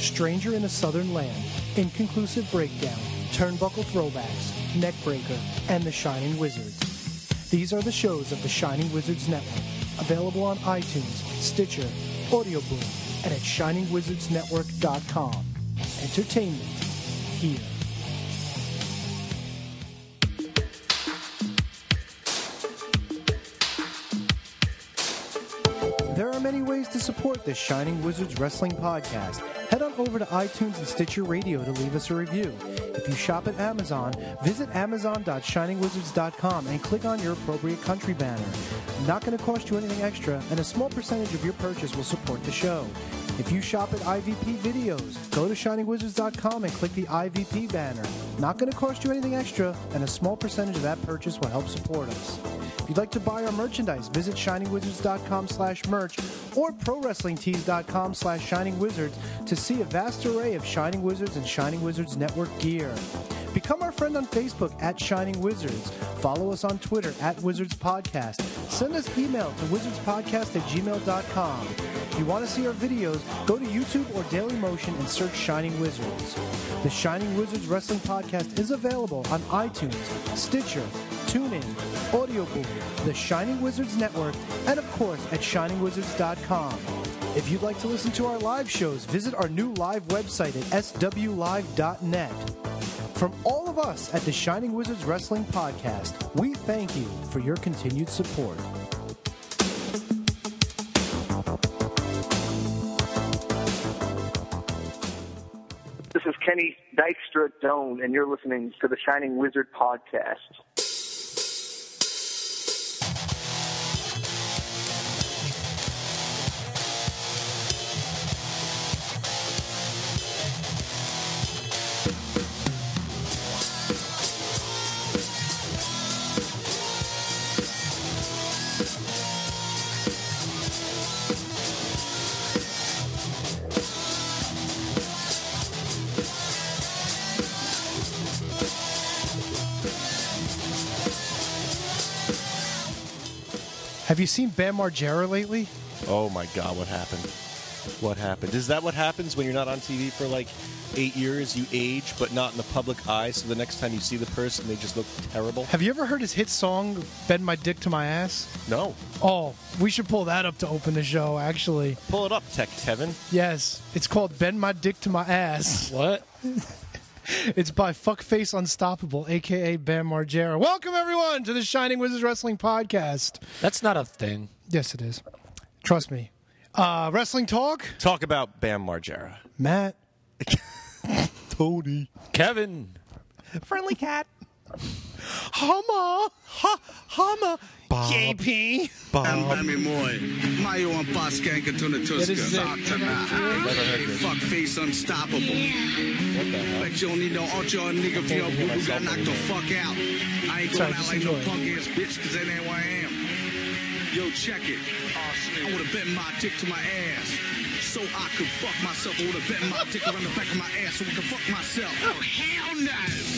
Stranger in a Southern Land, Inconclusive Breakdown, Turnbuckle Throwbacks, Neckbreaker, and The Shining Wizards. These are the shows of the Shining Wizards Network, available on iTunes, Stitcher, Audio Boom, and at ShiningWizardsNetwork.com. Entertainment here. There are many ways to support this Shining Wizards Wrestling podcast. Head on over to iTunes and Stitcher Radio to leave us a review. If you shop at Amazon, visit amazon.shiningwizards.com and click on your appropriate country banner. Not going to cost you anything extra, and a small percentage of your purchase will support the show. If you shop at IVP Videos, go to shiningwizards.com and click the IVP banner. Not going to cost you anything extra, and a small percentage of that purchase will help support us. If you'd like to buy our merchandise, visit shiningwizards.com/merch or prowrestlingtees.com/shiningwizards to see a vast array of Shining Wizards and Shining Wizards Network gear. Become our friend on Facebook at Shining Wizards. Follow us on Twitter at Wizards Podcast. Send us email to wizardspodcast@gmail.com. If you want to see our videos, go to YouTube or Dailymotion and search Shining Wizards. The Shining Wizards Wrestling Podcast is available on iTunes, Stitcher, TuneIn, Audio Boom, the Shining Wizards Network, and of course at ShiningWizards.com. If you'd like to listen to our live shows, visit our new live website at swlive.net. From all of us at the Shining Wizards Wrestling Podcast, we thank you for your continued support. This is Kenny Dykstra Doan, and you're listening to the Shining Wizard Podcast. Have you seen Bam Margera lately? Oh my God, what happened? What happened? Is that what happens when you're not on TV for like 8 years? You age, but not in the public eye, so the next time you see the person, they just look terrible? Have you ever heard his hit song, Bend My Dick to My Ass? No. Oh, we should pull that up to open the show, actually. Pull it up, Tech Kevin. Yes, it's called Bend My Dick to My Ass. What? It's by Fuckface Unstoppable, a.k.a. Bam Margera. Welcome, everyone, to the Shining Wizards Wrestling Podcast. That's not a thing. Yes, it is. Trust me. Wrestling talk? Talk about Bam Margera. Matt. Tony. Kevin. Friendly cat. Hummer. Hummer. Bob. JP. Dami Moy, Mayo and Boskanka to the It is Tuska. it. Fuck face unstoppable. What the hell? Bet you don't need no ultra nigga for your boo got knocked the fuck out. I ain't Sorry, going out just like no enjoy it. punk ass bitch, cause that ain't who I am. Yo, check it. I would've bent my dick to my ass. So I could fuck myself. I would've bent my dick around the back of my ass so I could fuck myself. Oh, hell no.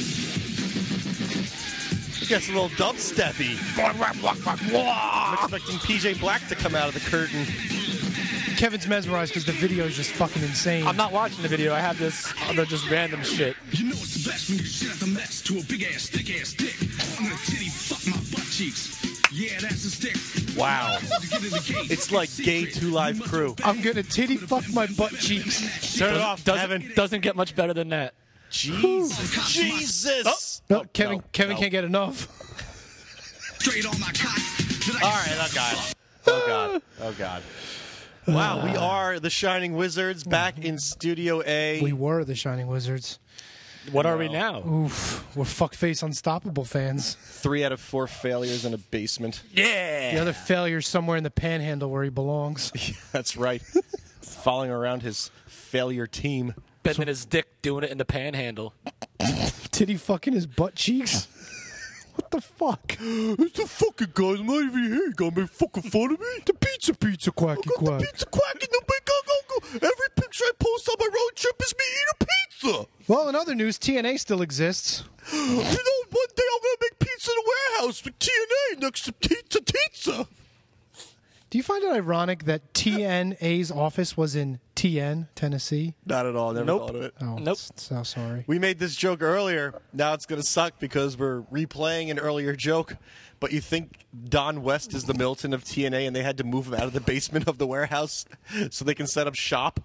It gets a little dubsteppy. I'm expecting PJ Black to come out of the curtain. Kevin's mesmerized because the video is just fucking insane. I'm not watching the video. I have this other just random shit. You know it's the best when you shit out the mess to a big ass, thick ass dick. I'm gonna titty fuck my butt cheeks. Yeah, that's a stick. Wow. It's like gay 2 Live Crew. I'm gonna titty fuck my butt cheeks. Turn it off, Kevin. Doesn't get much better than that. Jesus. Jesus. No, Kevin no. can't get enough. Straight on my cock. All right, oh God. Oh God. Oh God. Wow, we are the Shining Wizards back in Studio A. We were the Shining Wizards. What are we now? Oof, we're Fuckface Unstoppable fans. 3 out of 4 failures in a basement. Yeah. The other failure's somewhere in the panhandle where he belongs. That's right. Following around his failure team. Bending his dick, doing it in the panhandle. Titty fucking his butt cheeks? What the fuck? It's the fucking guys. I'm not even here. You gonna make fucking fun of me? The pizza quacky quack. The pizza quacking. Every picture I post on my road trip is me eating pizza. Well, in other news, TNA still exists. You know, one day I'm gonna make pizza in a warehouse with TNA next to Pizza. Do you find it ironic that TNA's office was in TN, Tennessee. Not at all. Never Nope. thought of it. Oh, Nope. So sorry. We made this joke earlier. Now it's going to suck because we're replaying an earlier joke. But you think Don West is the Milton of TNA and they had to move him out of the basement of the warehouse so they can set up shop?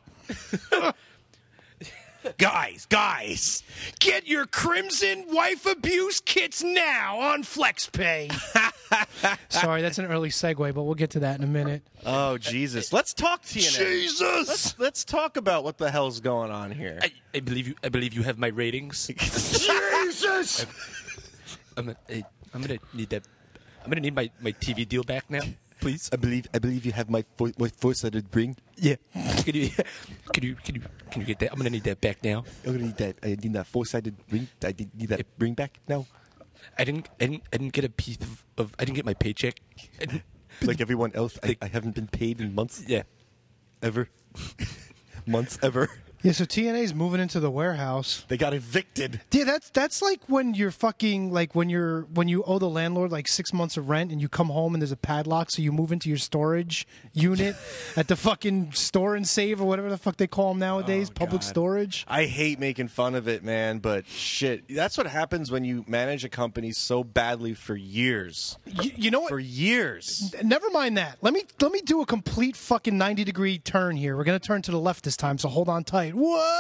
Guys, Get your Crimson Wife Abuse kits now on FlexPay. Sorry, that's an early segue, but we'll get to that in a minute. Oh, Jesus. Let's talk TNA. Jesus! Let's talk about what the hell's going on here. I believe you have my ratings. Jesus! I'm gonna need that. I'm gonna need my TV deal back now, please. I believe you have my four-sided ring. Yeah. Can you get that? I'm gonna need that back now. I'm gonna need that. I need that four-sided ring. I need that ring back now. I didn't get a piece of I didn't get my paycheck. Like everyone else, I haven't been paid in months. Yeah. Ever. Months ever. Yeah, so TNA's moving into the warehouse. They got evicted. Yeah, that's like when you're fucking like when you owe the landlord like 6 months of rent and you come home and there's a padlock, so you move into your storage unit at the fucking store and save or whatever the fuck they call them nowadays, public God. storage. I hate making fun of it, man, but shit, that's what happens when you manage a company so badly for years. You know what? For years. Never mind that. Let me do a complete fucking 90-degree turn here. We're gonna turn to the left this time, so hold on tight.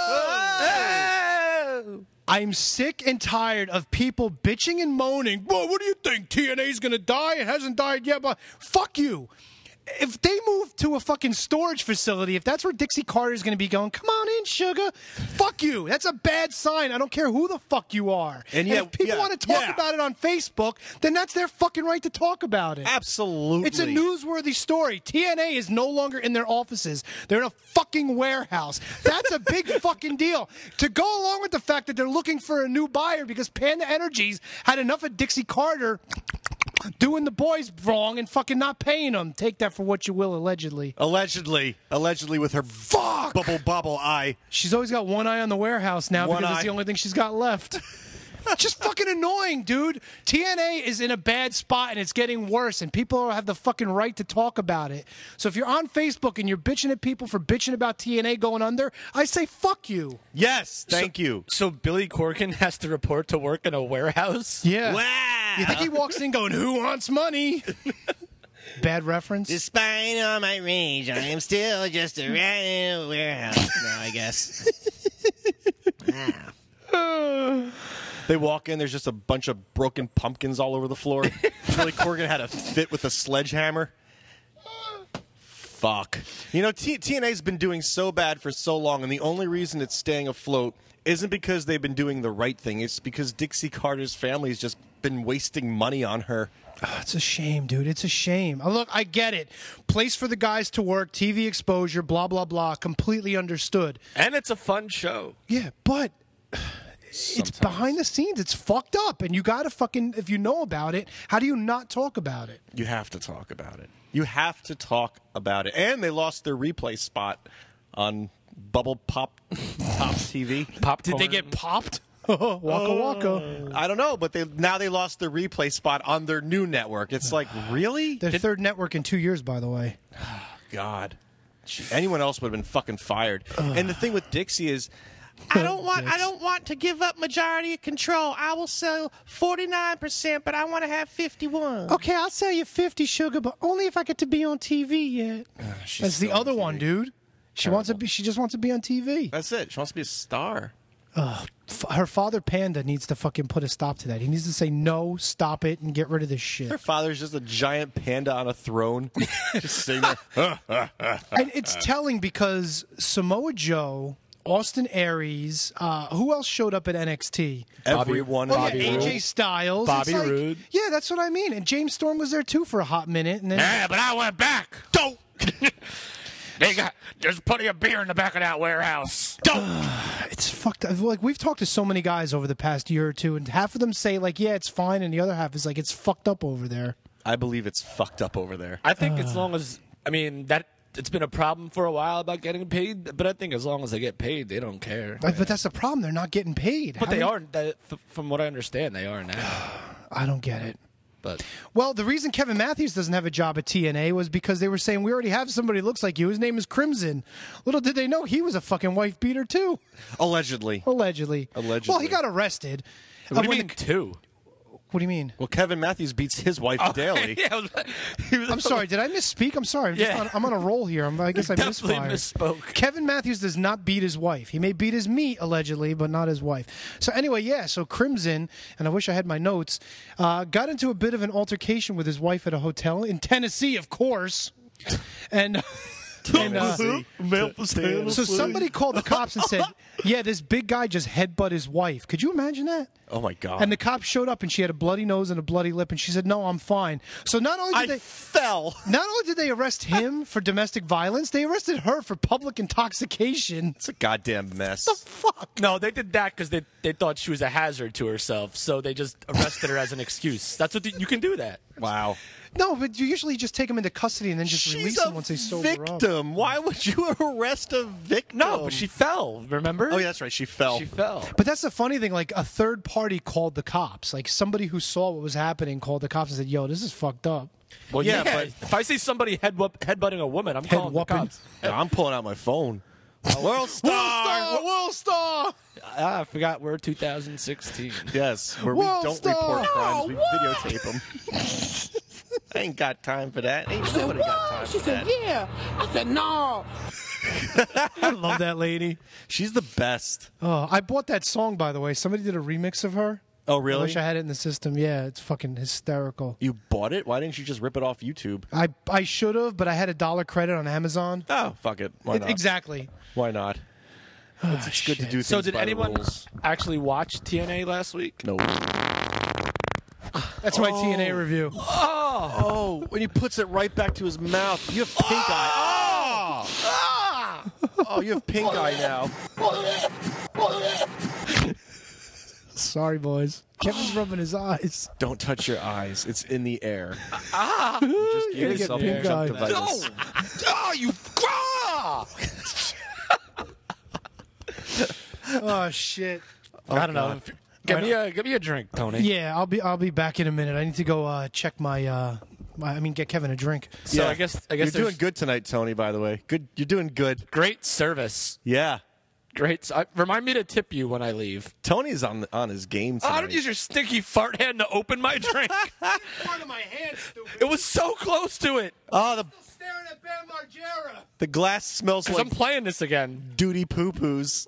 Whoa! I'm sick and tired of people bitching and moaning. Well, what do you think? TNA's gonna die? It hasn't died yet, but fuck you. If they move to a fucking storage facility, if that's where Dixie Carter's going to be going, come on in, sugar. Fuck you. That's a bad sign. I don't care who the fuck you are. And if people want to talk about it on Facebook, then that's their fucking right to talk about it. Absolutely. It's a newsworthy story. TNA is no longer in their offices. They're in a fucking warehouse. That's a big fucking deal. To go along with the fact that they're looking for a new buyer because Panda Energies had enough of Dixie Carter doing the boys wrong and fucking not paying them. Take that for what you will, allegedly. Allegedly with her bubble eye. She's always got one eye on the warehouse now One because eye. it's the only thing she's got left. Just fucking annoying, dude. TNA is in a bad spot and it's getting worse, and people have the fucking right to talk about it. So if you're on Facebook and you're bitching at people for bitching about TNA going under, I say fuck you. Yes, thank you. So Billy Corgan has to report to work in a warehouse? Yeah. Wow. You think he walks in going, who wants money? Bad reference. Despite all my rage, I am still just a rat in a warehouse now, I guess. They walk in, there's just a bunch of broken pumpkins all over the floor. Billy Corgan had a fit with a sledgehammer. Fuck. You know, TNA's been doing so bad for so long, and the only reason it's staying afloat isn't because they've been doing the right thing. It's because Dixie Carter's family has just been wasting money on her. Oh, it's a shame, dude. It's a shame. Look, I get it. Place for the guys to work, TV exposure, blah, blah, blah. Completely understood. And it's a fun show. Yeah, but it's behind the scenes. It's fucked up. And you got to fucking, if you know about it, how do you not talk about it? You have to talk about it. You have to talk about it. And they lost their replay spot on Bubble Pop TV. Did they get popped? Waka waka. I don't know, but they lost their replay spot on their new network. It's like, really? Their third network in 2 years, by the way. God. Anyone else would have been fucking fired. And the thing with Dixie is, I don't want to give up majority of control. I will sell 49%, but I want to have 51. Okay, I'll sell you 50, sugar, but only if I get to be on TV yet. That's the other one, dude. She just wants to be on TV. That's it. She wants to be a star. Her father, Panda, needs to fucking put a stop to that. He needs to say no, stop it, and get rid of this shit. Her father's just a giant panda on a throne, just sitting there. And it's telling because Samoa Joe, Austin Aries, who else showed up at NXT? Everyone. AJ Styles, Bobby It's like- Roode. Yeah, that's what I mean. And James Storm was there too for a hot minute, and then Yeah, but I went back. Don't. There's plenty of beer in the back of that warehouse. Don't. it's fucked up. Like, we've talked to so many guys over the past year or two, and half of them say like, yeah, it's fine, and the other half is like, it's fucked up over there. I believe it's fucked up over there. I think as long as that it's been a problem for a while about getting paid, but I think as long as they get paid, they don't care. But that's the problem. They're not getting paid. But How they many- are. From what I understand, they are now. I don't get it. But Well, the reason Kevin Matthews doesn't have a job at TNA was because they were saying, we already have somebody who looks like you. His name is Crimson. Little did they know he was a fucking wife beater, too. Allegedly. Allegedly. Allegedly. Well, he got arrested. what do you when mean the- two? What do you mean? Well, Kevin Matthews beats his wife daily. Yeah, I'm sorry. Did I misspeak? I'm sorry. I'm on a roll here. I guess I definitely misfired. misspoke. Kevin Matthews does not beat his wife. He may beat his meat, allegedly, but not his wife. So anyway, yeah, so Crimson, and I wish I had my notes, got into a bit of an altercation with his wife at a hotel in Tennessee, of course. And... so somebody called the cops and said, yeah, this big guy just headbutt his wife. Could you imagine that? Oh, my God. And the cops showed up, and she had a bloody nose and a bloody lip, and she said, no, I'm fine. So not only did Not only did they arrest him for domestic violence, they arrested her for public intoxication. It's a goddamn mess. What the fuck? No, they did that because they thought she was a hazard to herself, so they just arrested her as an excuse. That's what you can do that. Wow. No, but you usually just take them into custody and then just release them once they sober up. victim. Why would you arrest a victim? No, but she fell, remember? Oh, yeah, that's right. She fell. She fell. But that's the funny thing. Like, a third party called the cops. Like, somebody who saw what was happening called the cops and said, yo, this is fucked up. Well, Yeah, yeah, but- if I see somebody headbutting a woman, I'm calling the whopping. cops. No, I'm pulling out my phone. World Star! World Star! I forgot we're 2016. Yes, where we World don't Star! report crimes, we videotape them. I ain't got time for that. Ain't nobody got time for that. yeah. I said, no. I love that lady. She's the best. Oh, I bought that song, by the way. Somebody did a remix of her. Oh, I really? wish I had it in the system. Yeah, it's fucking hysterical. You bought it? Why didn't you just rip it off YouTube? I should have, but I had $1 credit on Amazon. Oh, fuck it. Why not? Exactly. Why not? It's good to do things So did by the anyone rules. actually watch TNA last week? No. That's my TNA review. Oh, when he puts it right back to his mouth. You have pink eye. Oh, you have pink eye now. Sorry, boys. Kevin's rubbing his eyes. Don't touch your eyes. It's in the air. You Just give get yourself pink eye. conjunctivitis. Oh, you. Oh shit. I don't know. Give me a drink, Tony. Yeah, I'll be back in a minute. I need to go check get Kevin a drink. So Yeah. I guess You're doing there's good tonight, Tony, by the way. Good. You're doing good. great service. Yeah. Great. Remind me to tip you when I leave. Tony's on his game tonight. I don't use your stinky fart hand to open my drink. Part of my hand, stupid. It was so close to it. Oh, Staring at Bam Margera. the glass smells Because like I'm playing this again. duty poo-poos.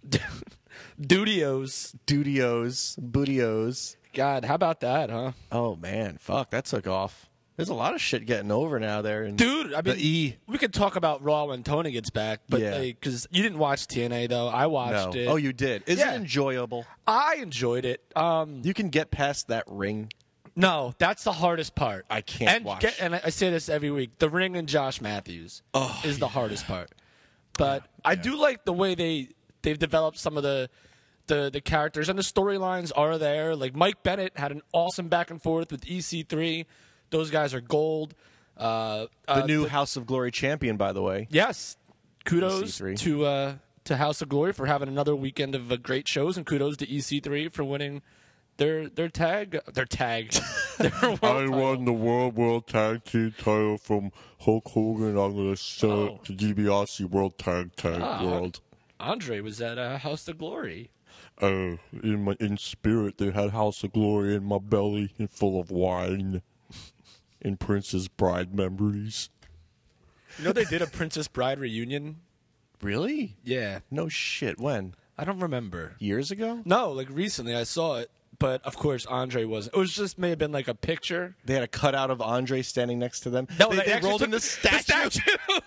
Dudios. Dudios. Bootios. God, how about that, huh? Oh, man. Fuck, that took off. There's a lot of shit getting over now there. In Dude, I mean, the E. we could talk about Raw when Tony gets back, but Yeah. because you didn't watch TNA though, I watched No. it. Oh, you did. Is Yeah. it enjoyable? I enjoyed it. You can get past that ring. No, that's the hardest part. I can't watch. And I say this every week: the ring and Josh Matthews is the hardest part. But I do like the way they've developed some of the characters, and the storylines are there. Like Mike Bennett had an awesome back and forth with EC3. Those guys are gold. The new House of Glory champion, by the way. Yes. Kudos EC3. to House of Glory for having another weekend of great shows, and kudos to EC3 for winning their tag. Their world title. the World Tag Team title from Hulk Hogan. I'm going to sell it to DiBiase World Tag World. Andre was at House of Glory. In spirit, they had House of Glory in my belly and full of wine and Princess Bride memories. You know they did a Princess Bride reunion? Really? Yeah. No shit. When? I don't remember. Years ago? No, like recently I saw it, but of course Andre wasn't. It was just may have been like a picture. They had a cutout of Andre standing next to them. No, they actually rolled in the took statue.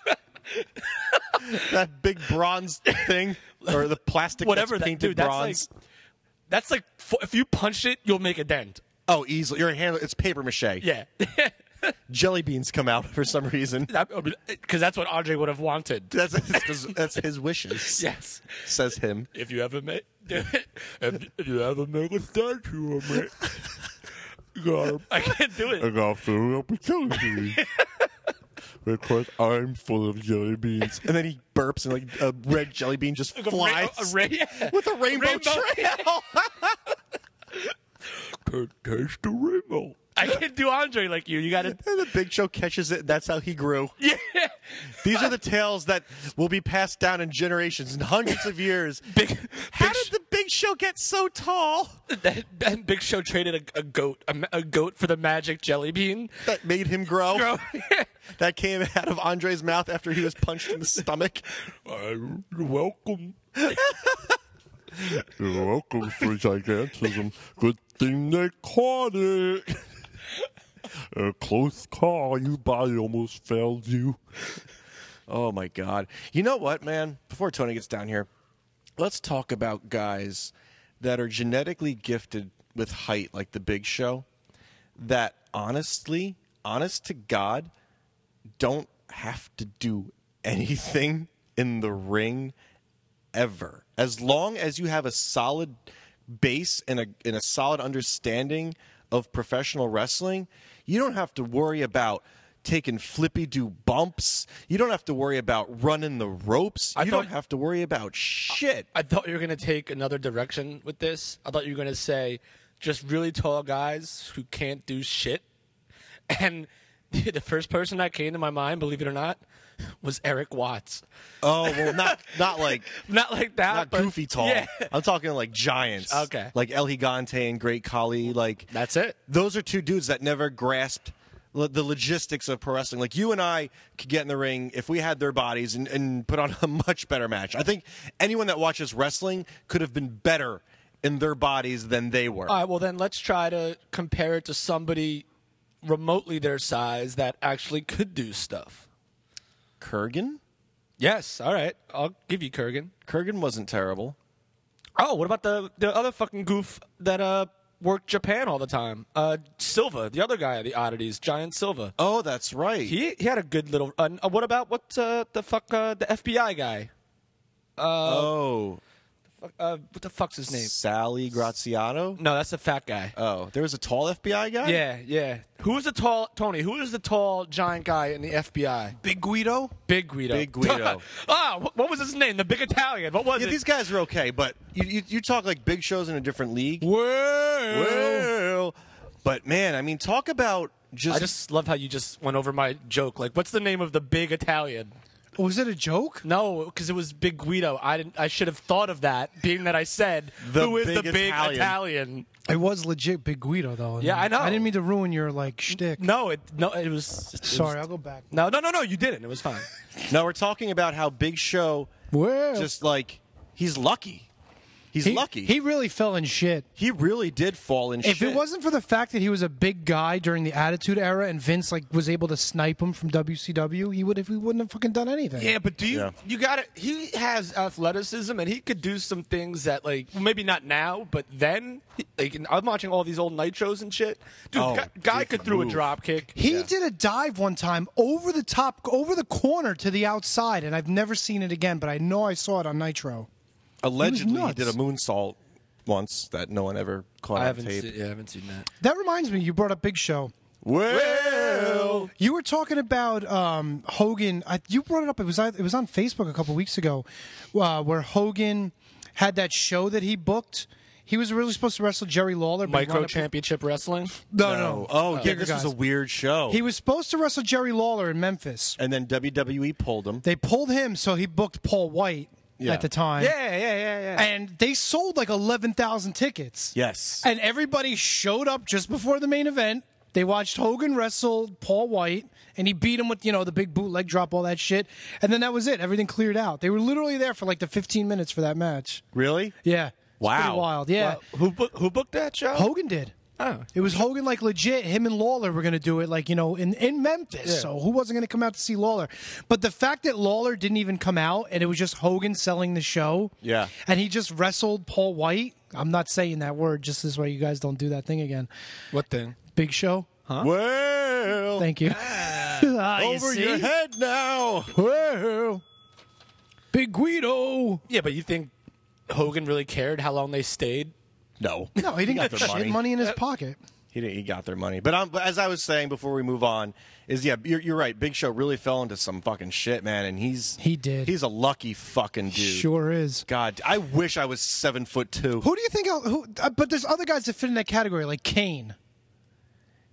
That big bronze thing, or the plastic Whatever that's that, painted dude, bronze. That's like if you punched it, you'll make a dent. Oh, easily. Your hand. It's paper mache. Yeah. Jelly beans come out for some reason. Because that's what Andre would have wanted. That's his wishes. Yes. Says him. If you ever make a statue of me, I can't do it. I got to fill it up with jelly beans. Because I'm full of jelly beans. And then he burps and like a red jelly bean just flies with a rainbow trail. Can't taste the rainbow. I can't do Andre like you. You got to. And the Big Show catches it. That's how he grew. Yeah. These are the tales that will be passed down in generations, in hundreds of years. How did the Big Show get so tall? That Big Show traded a goat for the magic jelly bean. That made him grow. That came out of Andre's mouth after he was punched in the stomach. You're welcome. You're welcome for gigantism. Good thing they caught it. A close call. Your body almost failed you. Oh, my God. You know what, man? Before Tony gets down here, let's talk about guys that are genetically gifted with height like the Big Show that honest to God, don't have to do anything in the ring ever. As long as you have a solid base and a solid understanding of professional wrestling, you don't have to worry about taking flippy-do bumps. You don't have to worry about running the ropes. You don't have to worry about shit. I thought you were going to take another direction with this. I thought you were going to say just really tall guys who can't do shit. And the first person that came to my mind, believe it or not, was Eric Watts. Oh, well, not like not like that, not but goofy tall. Yeah. I'm talking like giants. Okay. Like El Gigante and Great Khali. Like That's it. Those are two dudes that never grasped the logistics of pro wrestling. Like you and I could get in the ring if we had their bodies and put on a much better match. I think anyone that watches wrestling could have been better in their bodies than they were. All right, well then let's try to compare it to somebody remotely their size that actually could do stuff. Kurgan? Yes, all right. I'll give you Kurgan. Kurgan wasn't terrible. Oh, what about the other fucking goof that worked Japan all the time? Silva, the other guy of the oddities, Giant Silva. Oh, that's right. He had a good little. What about the FBI guy? What the fuck's his name? Sally Graziano? No, that's the fat guy. Oh, there was a tall FBI guy? Yeah. Who was the tall Tony? Who was the tall giant guy in the FBI? Big Guido? Big Guido. Big Guido. What was his name? The big Italian. What was Yeah, it? these guys are okay, but you talk like Big Show's in a different league. Well. But man, I mean, talk about I just love how you just went over my joke. Like, what's the name of the big Italian? Was it a joke? No, because it was Big Guido. I should have thought of that, being that I said, The who is the big big Italian. Italian? It was legit Big Guido, though. Yeah, I know. I didn't mean to ruin your, shtick. No, it was. Sorry, I'll go back. No, you didn't. It was fine. No, we're talking about how Big Show Well, just he's lucky. He's lucky. He really fell in shit. He really did fall in If shit. it wasn't for the fact that he was a big guy during the Attitude Era and Vince was able to snipe him from WCW, he wouldn't have fucking done anything. Yeah, but you got it. He has athleticism, and he could do some things that maybe not now, but then. I'm watching all these old Nitros and shit. Dude, guy could throw a drop kick. He did a dive one time over the top, over the corner to the outside, and I've never seen it again, but I know I saw it on Nitro. Allegedly, he nuts. did a moonsault once that no one ever caught on tape. I haven't seen that. That reminds me, you brought up Big Show. Well, You were talking about Hogan. You brought it up. It was on Facebook a couple weeks ago, where Hogan had that show that he booked. He was really supposed to wrestle Jerry Lawler. But Micro Championship Wrestling? No. Oh, yeah, Bigger this was guys. a weird show. He was supposed to wrestle Jerry Lawler in Memphis. And then WWE pulled him. They pulled him, so he booked Paul White at the time. Yeah. And they sold 11,000 tickets. Yes. And everybody showed up just before the main event. They watched Hogan wrestle Paul White, and he beat him with, the big bootleg drop, all that shit. And then that was it. Everything cleared out. They were literally there for the 15 minutes for that match. Really? Yeah. It's Wow. pretty wild. Yeah. Well, who booked that show? Hogan did. Oh. It was Hogan legit. Him and Lawler were going to do it in Memphis. Yeah. So who wasn't going to come out to see Lawler? But the fact that Lawler didn't even come out and it was just Hogan selling the show. Yeah. And he just wrestled Paul White. I'm not saying that word just this way you guys don't do that thing again. What thing? Big Show. Huh? Well, Thank you. You over see? your head now. Well, Big Guido. Yeah, but you think Hogan really cared how long they stayed? No. No, he didn't got get their shit money in his pocket. He got their money. But as I was saying before we move on, you're right. Big Show really fell into some fucking shit, man, and He did. He's a lucky fucking dude. Sure is. God, I wish I was 7'2". Who do you think? But there's other guys that fit in that category, like Kane.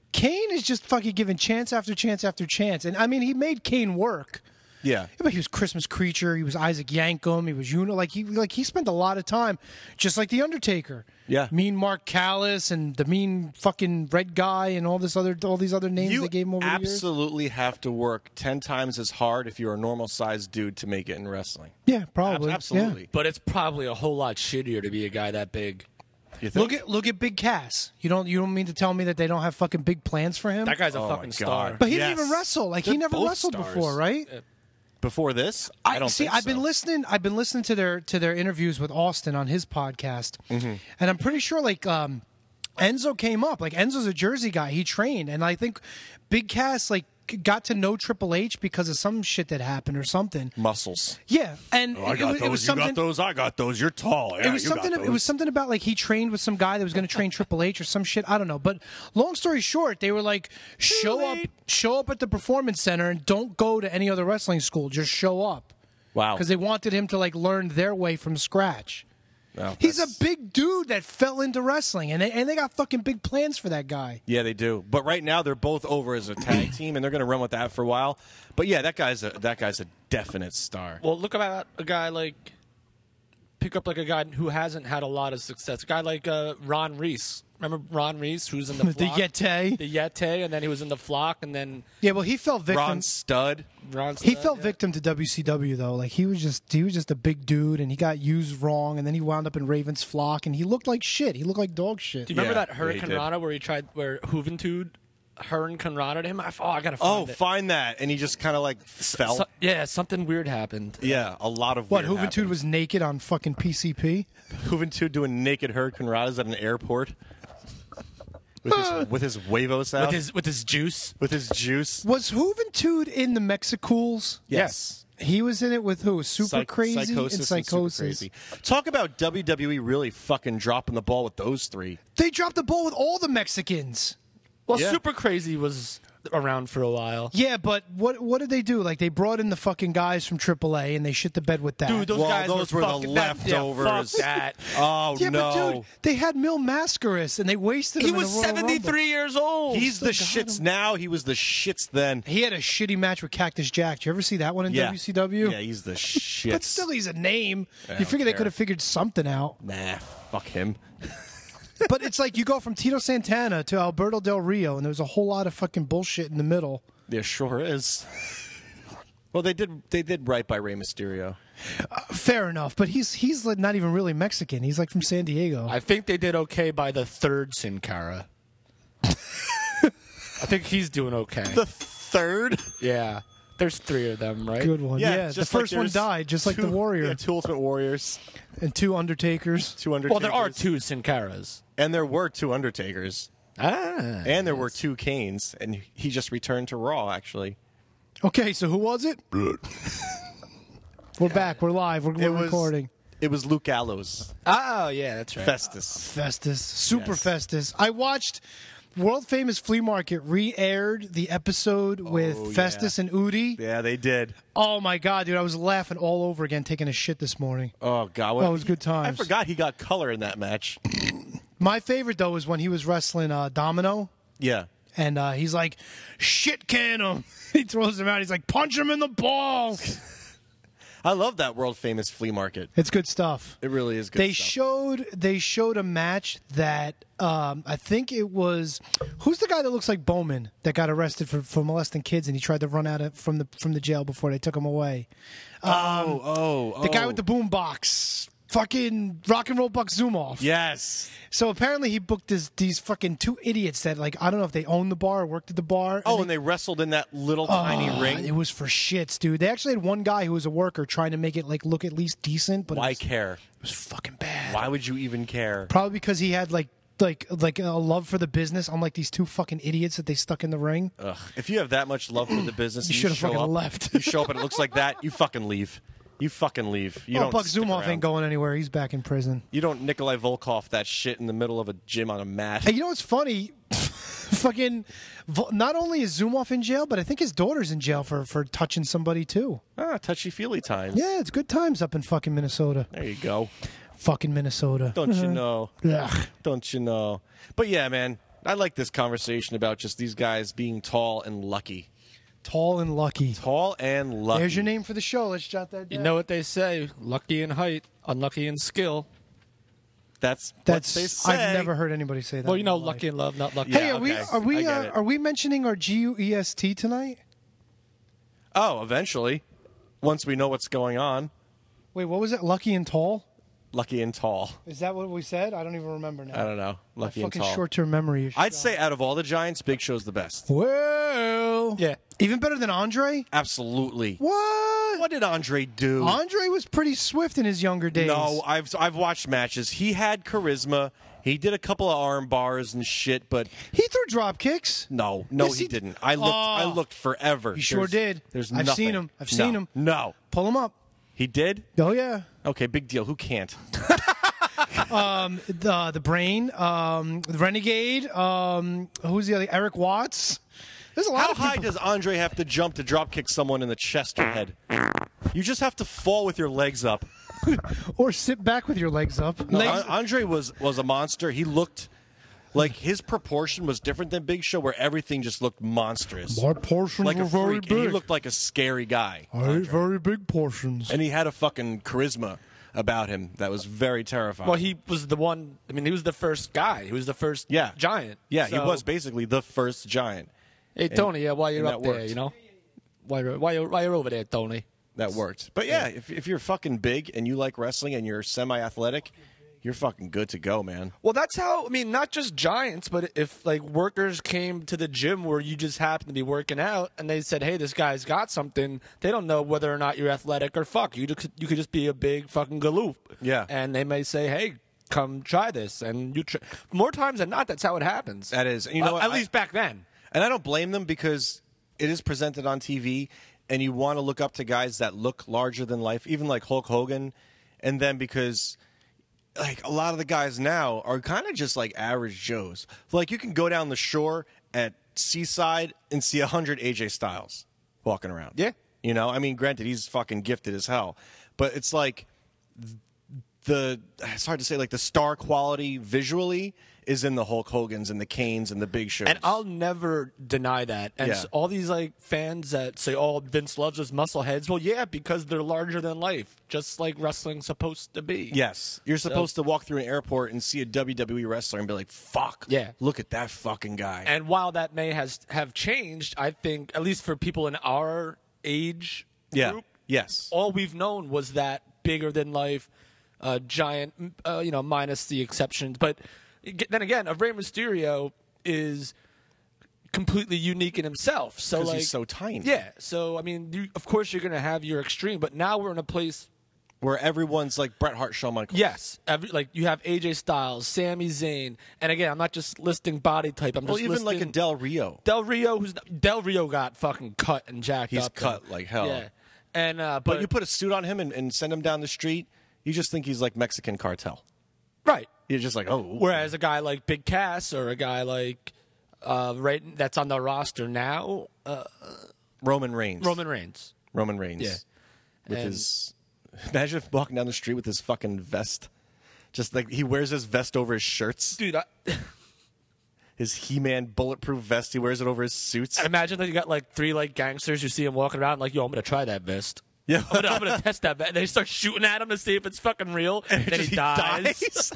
Kane is just fucking giving chance after chance after chance. And, I mean, he made Kane work. Yeah. But he was Christmas Creature. He was Isaac Yankem. He was he spent a lot of time, just like the Undertaker. Yeah. Mean Mark Callis and the mean fucking red guy and all these other names You they gave him over the years. absolutely have to work 10 times as hard if you're a normal sized dude to make it in wrestling. Yeah, probably. Absolutely. But it's probably a whole lot shittier to be a guy that big. You Yeah. think? Look at Big Cass. You don't mean to tell me that they don't have fucking big plans for him? That guy's a Oh, fucking my star. God. But he Yes. didn't even wrestle. Like he They're never both wrestled stars. before, right? Before this? I don't see. think I've so. been listening. I've been listening to their interviews with Austin on his podcast, Mm-hmm. and I'm pretty sure like Enzo came up. Like Enzo's a Jersey guy. He trained, and I think Big Cass like got to know Triple H because of some shit that happened or something. Muscles. Yeah, and I got it was those. You something. got those. I got those. You're tall. Yeah, It was you got something. those. It was something about like he trained with some guy that was going to train Triple H or some shit. I don't know. But long story short, they were like, show up at the Performance Center and don't go to any other wrestling school. Just show up. Wow. Because they wanted him to like learn their way from scratch. Well, He's that's- a big dude that fell into wrestling, and they got fucking big plans for that guy. Yeah, they do. But right now they're both over as a tag team, and they're going to run with that for a while. But yeah, that guy's a definite star. Well, look about a guy like pick up like a guy who hasn't had a lot of success. A guy like Ron Reese. Remember Ron Reese, who's in the The Flock? Yeti. The Yeti, and then he was in the Flock, and then Yeah, well, he fell victim. Ron Studd. Ron. He Studd, fell yeah. victim to WCW though. Like he was just a big dude, and he got used wrong, and then he wound up in Raven's flock, and he looked like shit. He looked like dog shit. Do you remember Yeah, that yeah, he Hurricane did. Rana where Juventud Hurricane Rana him? I gotta Oh, find it. find that. And he just kind of like fell. Yeah, something weird happened. Yeah, a lot of What? weird Juventud happened. was naked on fucking PCP. Juventud doing naked hurricane radas at an airport with his huevos out, With his juice. with his juice. Was Juventud in the Mexicools? Yes. He was in it with who? Super Crazy Psychosis and Psychosis. Super Crazy. Talk about WWE really fucking dropping the ball with those three. They dropped the ball with all the Mexicans. Well, Yeah. Super Crazy was around for a while. Yeah, but what did they do? Like they brought in the fucking guys from AAA and they shit the bed with that. Dude, those Well, guys those were the fucking, leftovers. Yeah, fuck that. Oh yeah, no. but dude, they had Mil Mascaras and they wasted He him in was the Royal 73 Rumble. years old. He's the Still got shits him. now. He was the shits then. He had a shitty match with Cactus Jack. Did you ever see that one in Yeah. WCW? Yeah, he's the shits. But still, he's a name. I You don't figure they care. could have figured something out. Nah, fuck him. But it's like you go from Tito Santana to Alberto Del Rio, and there's a whole lot of fucking bullshit in the middle. There sure is. Well, they did right by Rey Mysterio. Fair enough, but he's like not even really Mexican. He's like from San Diego. I think they did okay by the third Sin Cara. I think he's doing okay. The third? Yeah. There's 3 of them, right? Good one. Yeah, the just like first one there's died, just like the two- Warrior. Yeah, 2 Ultimate Warriors, And 2 Undertakers. 2 Undertakers. Well, there are 2 Sin Caras. And there were 2 Undertakers. Ah. And there were 2 Kanes. And he just returned to Raw, actually. Okay, so who was it? We're back. We're live. We're recording. It was Luke Gallows. Oh, yeah, that's right. Festus. Festus. Super Yes. Festus. I watched World Famous Flea Market re-aired the episode with yeah. Festus and Udi. Yeah, they did. Oh, my God, dude. I was laughing all over again taking a shit this morning. Oh, God. Oh, it was good times. I forgot he got color in that match. My favorite, though, was when he was wrestling Domino. Yeah. And he's like, shit can him. He throws him out. He's like, punch him in the balls. I love that world famous flea market. It's good stuff. It really is good They stuff. showed a match that I think it was who's the guy that looks like Bowman that got arrested for molesting kids and he tried to run out from the jail before they took him away. The The guy with the boom box. Fucking Rock and Roll Buck Zumhofe. Yes. So apparently he booked these fucking 2 idiots that like I don't know if they owned the bar or worked at the bar. Oh, and they wrestled in that little tiny ring. It was for shits, dude. They actually had one guy who was a worker trying to make it like look at least decent, but Why it care? was fucking bad. Why would you even care? Probably because he had like a love for the business, unlike these 2 fucking idiots that they stuck in the ring. Ugh. If you have that much love for the business, You and should've show fucking up, left. You show up and it looks like that, you fucking leave. You fucking leave. You don't Buck stick Zumhofe around. ain't going anywhere. He's back in prison. You don't Nikolai Volkov that shit in the middle of a gym on a mat. Hey, you know what's funny? Fucking, not only is Zumhofe in jail, but I think his daughter's in jail for touching somebody too. Touchy-feely times. Yeah, it's good times up in fucking Minnesota. There you go. Fucking Minnesota. Don't you know? Ugh. Don't you know? But yeah, man, I like this conversation about just these guys being tall and lucky. Tall and lucky. Tall and lucky. There's your name for the show. Let's jot that down. You know what they say: lucky in height, unlucky in skill. That's what they say. I've never heard anybody say that. Well, you know, in my life. lucky in love, not lucky. Yeah, Hey, okay. I get it. are we mentioning our GUEST tonight? Oh, eventually. Once we know what's going on. Wait, what was it? Lucky and tall? Lucky and tall. Is that what we said? I don't even remember now. I don't know. Lucky My and fucking tall. short-term memory is I'd shot. say out of all the Giants, Big Show's the best. Well, Yeah. even better than Andre. Absolutely. What? What did Andre do? Andre was pretty swift in his younger days. No, I've watched matches. He had charisma. He did a couple of arm bars and shit, but he threw drop kicks. no, Yes, he he- didn't. I looked forever. He sure did. There's I've nothing. seen him. I've seen him. No, Pull him up. he did. Oh yeah. Okay, big deal. Who can't? The brain, the renegade. Who's the other? Eric Watts. There's a lot How of high people. does Andre have to jump to drop kick someone in the chest or head? You just have to fall with your legs up. Or sit back with your legs up. Legs- Andre was a monster. He looked like his proportion was different than Big Show, where everything just looked monstrous. My portions Like were a very freak. And he big. looked like a scary guy. I ate very big portions. And he had a fucking charisma about him that was very terrifying. Well, he was the one. I mean, he was the first guy. He was the first giant. Yeah, he So- was basically the first giant. Hey, Tony, while you're and up that there, worked. you know, while you're over there, Tony. That worked. But yeah, if you're fucking big and you like wrestling and you're semi-athletic, you're fucking good to go, man. Well, that's how. I mean, not just giants, but if like workers came to the gym where you just happen to be working out, and they said, "Hey, this guy's got something," they don't know whether or not you're athletic or fuck. You could just be a big fucking galoop. Yeah. And they may say, "Hey, come try this," and you more times than not, that's how it happens. That is. And you know what? At least back then. And I don't blame them because it is presented on TV, and you want to look up to guys that look larger than life, even like Hulk Hogan. And then because like a lot of the guys now are kind of just like average Joes. Like you can go down the shore at Seaside and see 100 AJ Styles walking around. Yeah. You know, I mean, granted, he's fucking gifted as hell, but it's like it's hard to say, like the star quality visually is in the Hulk Hogans and the Kanes and the Big Shows. And I'll never deny that. And Yeah. all these like fans that say, "Oh, Vince loves his muscle heads." Well, yeah, because they're larger than life, just like wrestling's supposed to be. Yes. You're supposed to walk through an airport and see a WWE wrestler and be like, fuck. Yeah. Look at that fucking guy. And while that may have changed, I think at least for people in our age yeah. group, Yes. all we've known was that bigger than life giant. Minus the exceptions, but then again, a Rey Mysterio is completely unique in himself. So 'Cause like he's so tiny. Yeah. So I mean, of course you're going to have your extreme, but now we're in a place. Where everyone's like Bret Hart, Shawn Michaels. Yes, like you have AJ Styles, Sami Zayn, and again, I'm not just listing body type. I'm Well, just even like a listing Del Rio. Del Rio. Del Rio got fucking cut and jacked He's up. cut like hell. Yeah, and But you put a suit on him and send him down the street, you just think he's like Mexican cartel. right. You're just like, oh. Whereas a guy like Big Cass or a guy like that's on the roster now, Roman Reigns. Roman Reigns. Roman Reigns. Yeah. With And- his. Imagine if walking down the street with his fucking vest. Just like he wears his vest over his shirts. Dude, His He-Man bulletproof vest. He wears it over his suits. imagine that you got like three like gangsters. You see him walking around like, "Yo, I'm gonna try that vest. Yeah. I'm gonna test that vest." And they start shooting at him to see if it's fucking real. And then he dies.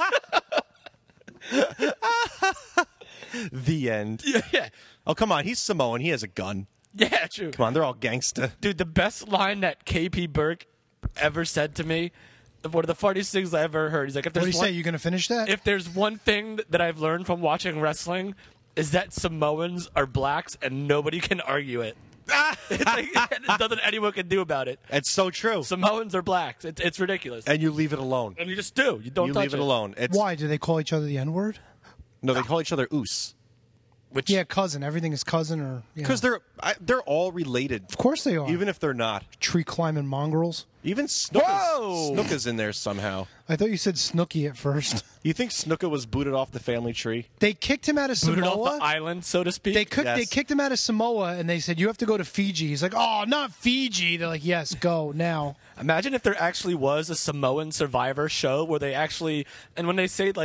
The end. Yeah, Oh, come on. He's Samoan. He has a gun. yeah, true. Come on. They're all gangsta. Dude, the best line that KP Burke ever said to me, one of the funniest things I ever heard. He's like, "If What do there's you say? You going to finish that? if there's one thing that I've learned from watching wrestling, is that Samoans are blacks and nobody can argue it. It's like, there's nothing anyone can do about it. It's so true. Samoans are blacks. It's ridiculous. And you leave it alone. And you just do. You don't You touch leave it alone. It's, Why do they call each other the N-word? No, they call each other oos. Which, Yeah, cousin. Everything is cousin, or Because they're all related. of course they are. Even if they're not. tree climbing mongrels. Even Snooka's, Whoa! Snooka's in there somehow. I thought you said Snooki at first. You think Snooka was booted off the family tree? They kicked him out of booted Samoa. off the island, so to speak. They Yes. kicked him out of Samoa, and they said you have to go to Fiji. He's like, "Oh, not Fiji." They're like, "Yes, go now." Imagine if there actually was a Samoan Survivor show where they actually, and when they say like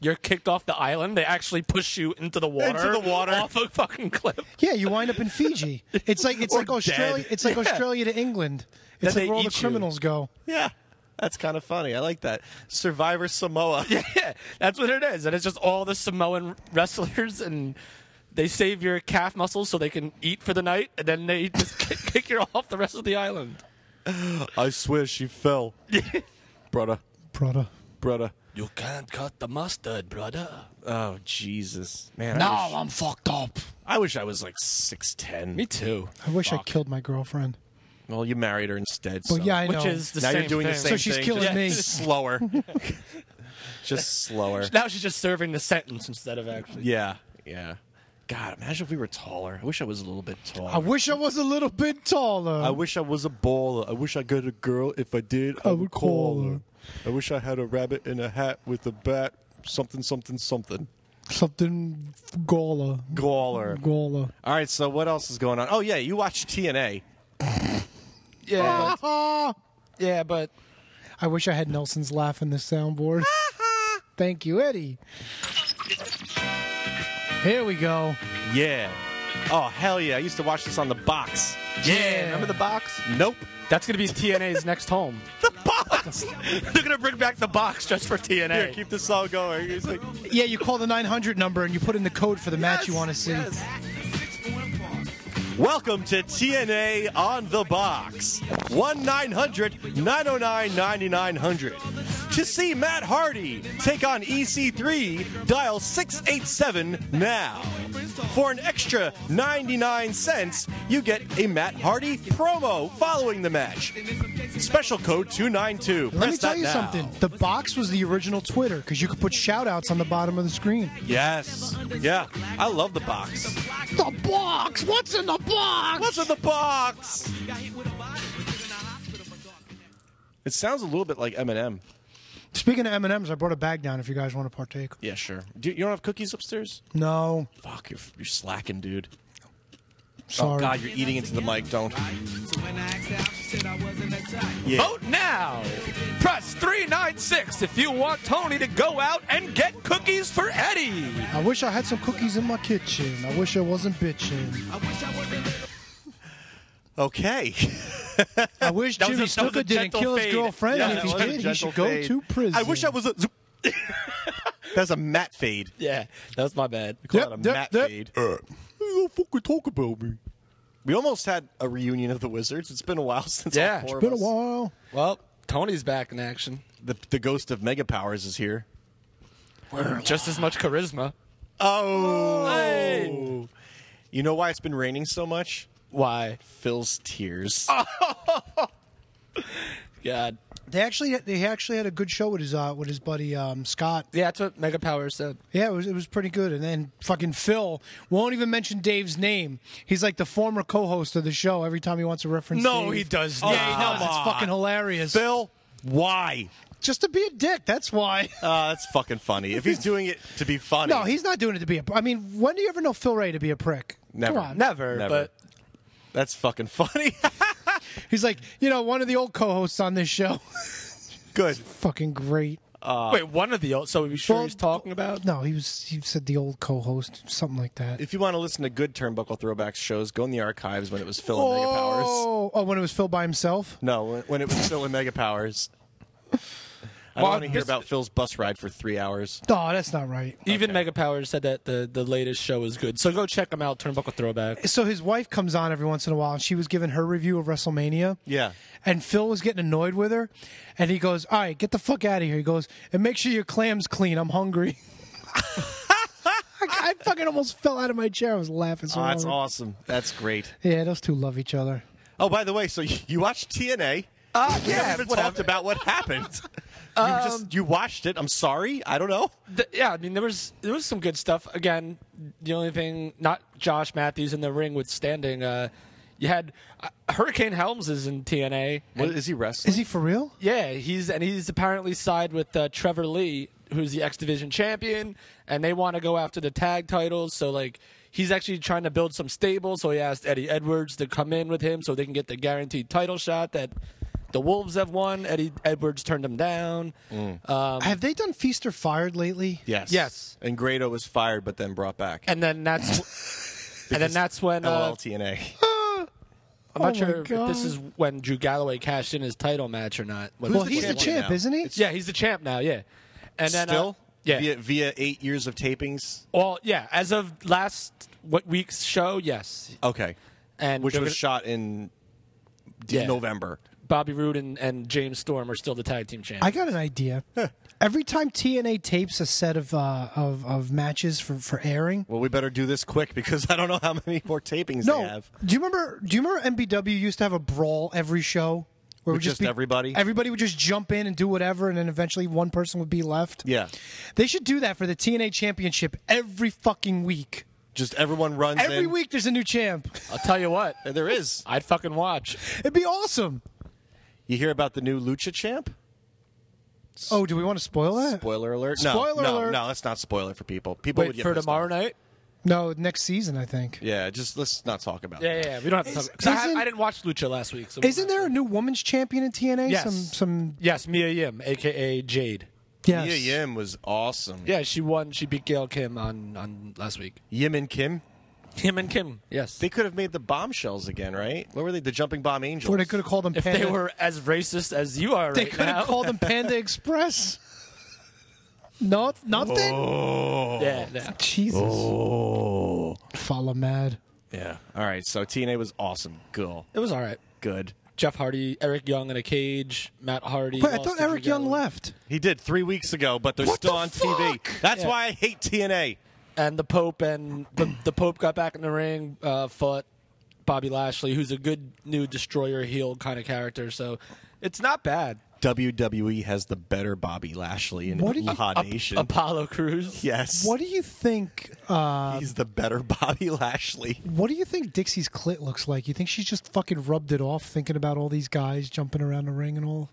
you're kicked off the island. They actually push you into the water. Off a fucking cliff. Yeah, you wind up in Fiji. It's like Australia. dead. It's like Australia to England. It's Then like they where all the eat you. criminals go. Yeah. That's kind of funny. I like that. Survivor Samoa. Yeah, that's what it is. And it's just all the Samoan wrestlers, and they save your calf muscles so they can eat for the night, and then they just kick you off the rest of the island. I swear she fell. Brother. You can't cut the mustard, brother. Oh, Jesus. Man, I'm fucked up. I wish I was like 6'10". Me too. I wish I killed my girlfriend. Well, you married her instead. Well, so. yeah, I know. Which is the now same you're doing thing. the same So she's thing. killing me. Just slower. Just slower. Now she's just serving the sentence instead of actually. Yeah. God, imagine if we were taller. I wish I was a little bit taller. I wish I was a little bit taller. I wish I was a baller. I wish I got a girl. If I did, I would call her. I wish I had a rabbit in a hat with a bat. Something. Something Gawler. Gawler. All right, so what else is going on? Oh, yeah, you watch TNA. Yeah, but I wish I had Nelson's laugh in this soundboard. Thank you, Eddie. Here we go. Yeah. Oh, hell yeah. I used to watch this on the box. yeah, remember the box? Nope. That's gonna be TNA's next home. The box! They're gonna bring back the box just for TNA. Here, keep this all going. He's like, Yeah, you call the 900 number and you put in the code for the match you want to see. yes. Welcome to TNA on the Box. 1-900-909-9900. To see Matt Hardy take on EC3, dial 687 now. For an extra 99 cents, you get a Matt Hardy promo following the match. Special code 292. Let me tell you something. The box was the original Twitter because you could put shout-outs on the bottom of the screen. Yes. Yeah. I love the box. The box! What's in the box? What's in the box? It sounds a little bit like Eminem. Speaking of M&Ms, I brought a bag down if you guys want to partake. Yeah, sure. You don't have cookies upstairs? No. Fuck, you're slacking, dude. Sorry. Oh, God, you're eating into the mic. Don't. Yeah. Vote now. Press 396 if you want Tony to go out and get cookies for Eddie. I wish I had some cookies in my kitchen. I wish I wasn't bitching. Okay. I wish That was Jimmy a Snuka didn't gentle kill his fade. girlfriend, Yeah, and if that he was a did, he gentle should go fade. to prison. I wish I was a... That's a Matt fade. Yeah, that was my bad. Call it a Matt fade. You don't fucking talk about me. We almost had a reunion of the Wizards. It's been a while since Yeah. all four Been of a us. while. Well, Tony's back in action. The ghost of Mega Powers is here. Just as much charisma. Oh. Hey. You know why it's been raining so much? Why? Phil's tears. God. They actually had a good show with his buddy Scott. Yeah, that's what Mega Power said. Yeah, it was pretty good. And then fucking Phil won't even mention Dave's name. He's like the former co-host of the show. Every time he wants to reference Dave. does Yeah, he does. It's on. fucking hilarious. Phil, why? Just to be a dick. That's why. That's fucking funny. If he's doing it to be funny. No, he's not doing it to be a. I mean, when do you ever know Phil Ray to be a prick? Never. Come on. Never, but That's fucking funny. He's like, one of the old co-hosts on this show. Good. Fucking great. wait, one of the old. So are we sure Well, he's talking about? No, he said the old co-host, something like that. If you want to listen to good Turnbuckle Throwbacks shows, go in the archives when it was Phil and Mega Powers. Oh, when it was Phil by himself? No, when it was Phil and Mega Powers. I don't want to hear about Phil's bus ride for 3 hours. Oh, that's not right. Even Mega Power said that the latest show is good. So go check them out. Turnbuckle Throwback. So his wife comes on every once in a while, and she was giving her review of WrestleMania. Yeah. And Phil was getting annoyed with her, and he goes, "All right, get the fuck out of here." He goes, "And make sure your clam's clean. I'm hungry." I fucking almost fell out of my chair. I was laughing so Oh, that's hard. awesome. That's great. Yeah, those two love each other. Oh, by the way, so you watched TNA. We haven't even talked about what happened. You watched it. I'm sorry. I don't know. Yeah, I mean there was some good stuff. Again, the only thing, not Josh Matthews in the ring withstanding. You had Hurricane Helms is in TNA. What, is he wrestling? Is he for real? Yeah, he's apparently sided with Trevor Lee, who's the X Division champion, and they want to go after the tag titles. So like he's actually trying to build some stable. So he asked Eddie Edwards to come in with him so they can get the guaranteed title shot that The Wolves have won. Eddie Edwards turned them down. Have they done Feast or Fired lately? Yes. Yes. And Grado was fired, but then brought back. And then that's when LLTNA. I'm not Oh sure my if God. this is when Drew Galloway cashed in his title match or not. Well, he's the champ, now? isn't he? Yeah, he's the champ now. Yeah, and then Still? yeah. Via 8 years of tapings? Well, yeah. As of last week's show, yes. Okay. And Which they're was gonna- shot in Yeah. November. Bobby Roode and James Storm are still the tag team champs. I got an idea. Every time TNA tapes a set of matches for airing. Well, we better do this quick because I don't know how many more tapings No, they have. do you remember MBW used to have a brawl every show where it With would just just be, everybody? Everybody would just jump in and do whatever, and then eventually one person would be left. Yeah. They should do that for the TNA Championship every fucking week. Just everyone runs Every in. week there's a new champ. I'll tell you what, There is. I'd fucking watch. It'd be awesome. You hear about the new Lucha champ? Oh, do we want to spoil that? Spoiler alert. Spoiler no, alert. No, let's not spoil it for people. People would Wait get for pissed tomorrow off. night. No, next season, I think. Yeah, just let's not talk about Yeah, that. yeah, we don't have to talk. 'Cause Isn't- I didn't watch Lucha last week. So Isn't there a new women's champion in TNA? Yes. Some Yes, Mia Yim, aka Jade. yes. Mia Yim was awesome. Yeah, she won. She beat Gail Kim on last week. Yim and Kim. Him and Kim. Yes. They could have made the bombshells again, right? What were they? The Jumping Bomb Angels. Or they could have called them if Panda. they were as racist as you are They right could now. have called them Panda Express. No, nothing. Yeah, yeah. Jesus. Oh. Follow mad. Yeah. All right. So TNA was awesome. Cool. It was all right. Good. Jeff Hardy, Eric Young in a cage, Matt Hardy. Wait, I lost thought to Eric Drew Young Galloway. left. He did 3 weeks ago, but they're What still the on TV. fuck? That's Yeah. why I hate TNA. And the Pope the Pope got back in the ring, fought Bobby Lashley, who's a good new destroyer heel kind of character. So it's not bad. WWE has the better Bobby Lashley in What do you- Laha Nation. Apollo Crews. Yes. What do you think? He's the better Bobby Lashley. What do you think Dixie's clit looks like? You think she's just fucking rubbed it off, thinking about all these guys jumping around the ring and all?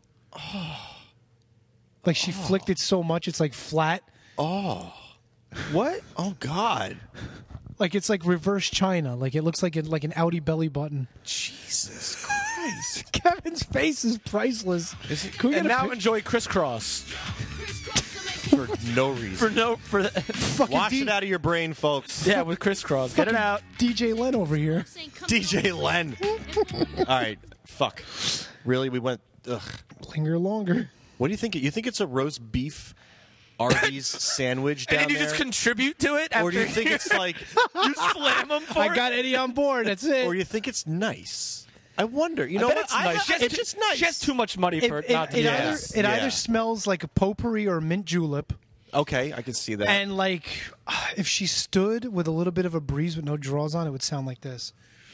Like she flicked it so much, it's like flat. What? Oh God. Like it's like reverse China. Like it looks like an Audi belly button. Jesus Christ. Kevin's face is priceless. Can we And get a now pic- enjoy Crisscross. For no reason. fucking Wash it out of your brain, folks. Yeah, with Crisscross. Get it out. DJ Len over here. DJ Len. All right. Fuck. Really? We went. Ugh. Linger longer. What do you think? You think it's a roast beef Arby's sandwich down And then you there? just contribute to it? Or do you after- think it's like. you slam them for I it? got Eddie on board. That's it. Or you think it's nice? I wonder. You I know bet what? it's nice. She has It's too- just nice. She has too much money for it, not to it do either, that. it Yeah. either smells like a potpourri or a mint julep. Okay, I can see that. And like, if she stood with a little bit of a breeze with no drawers on, it would sound like this.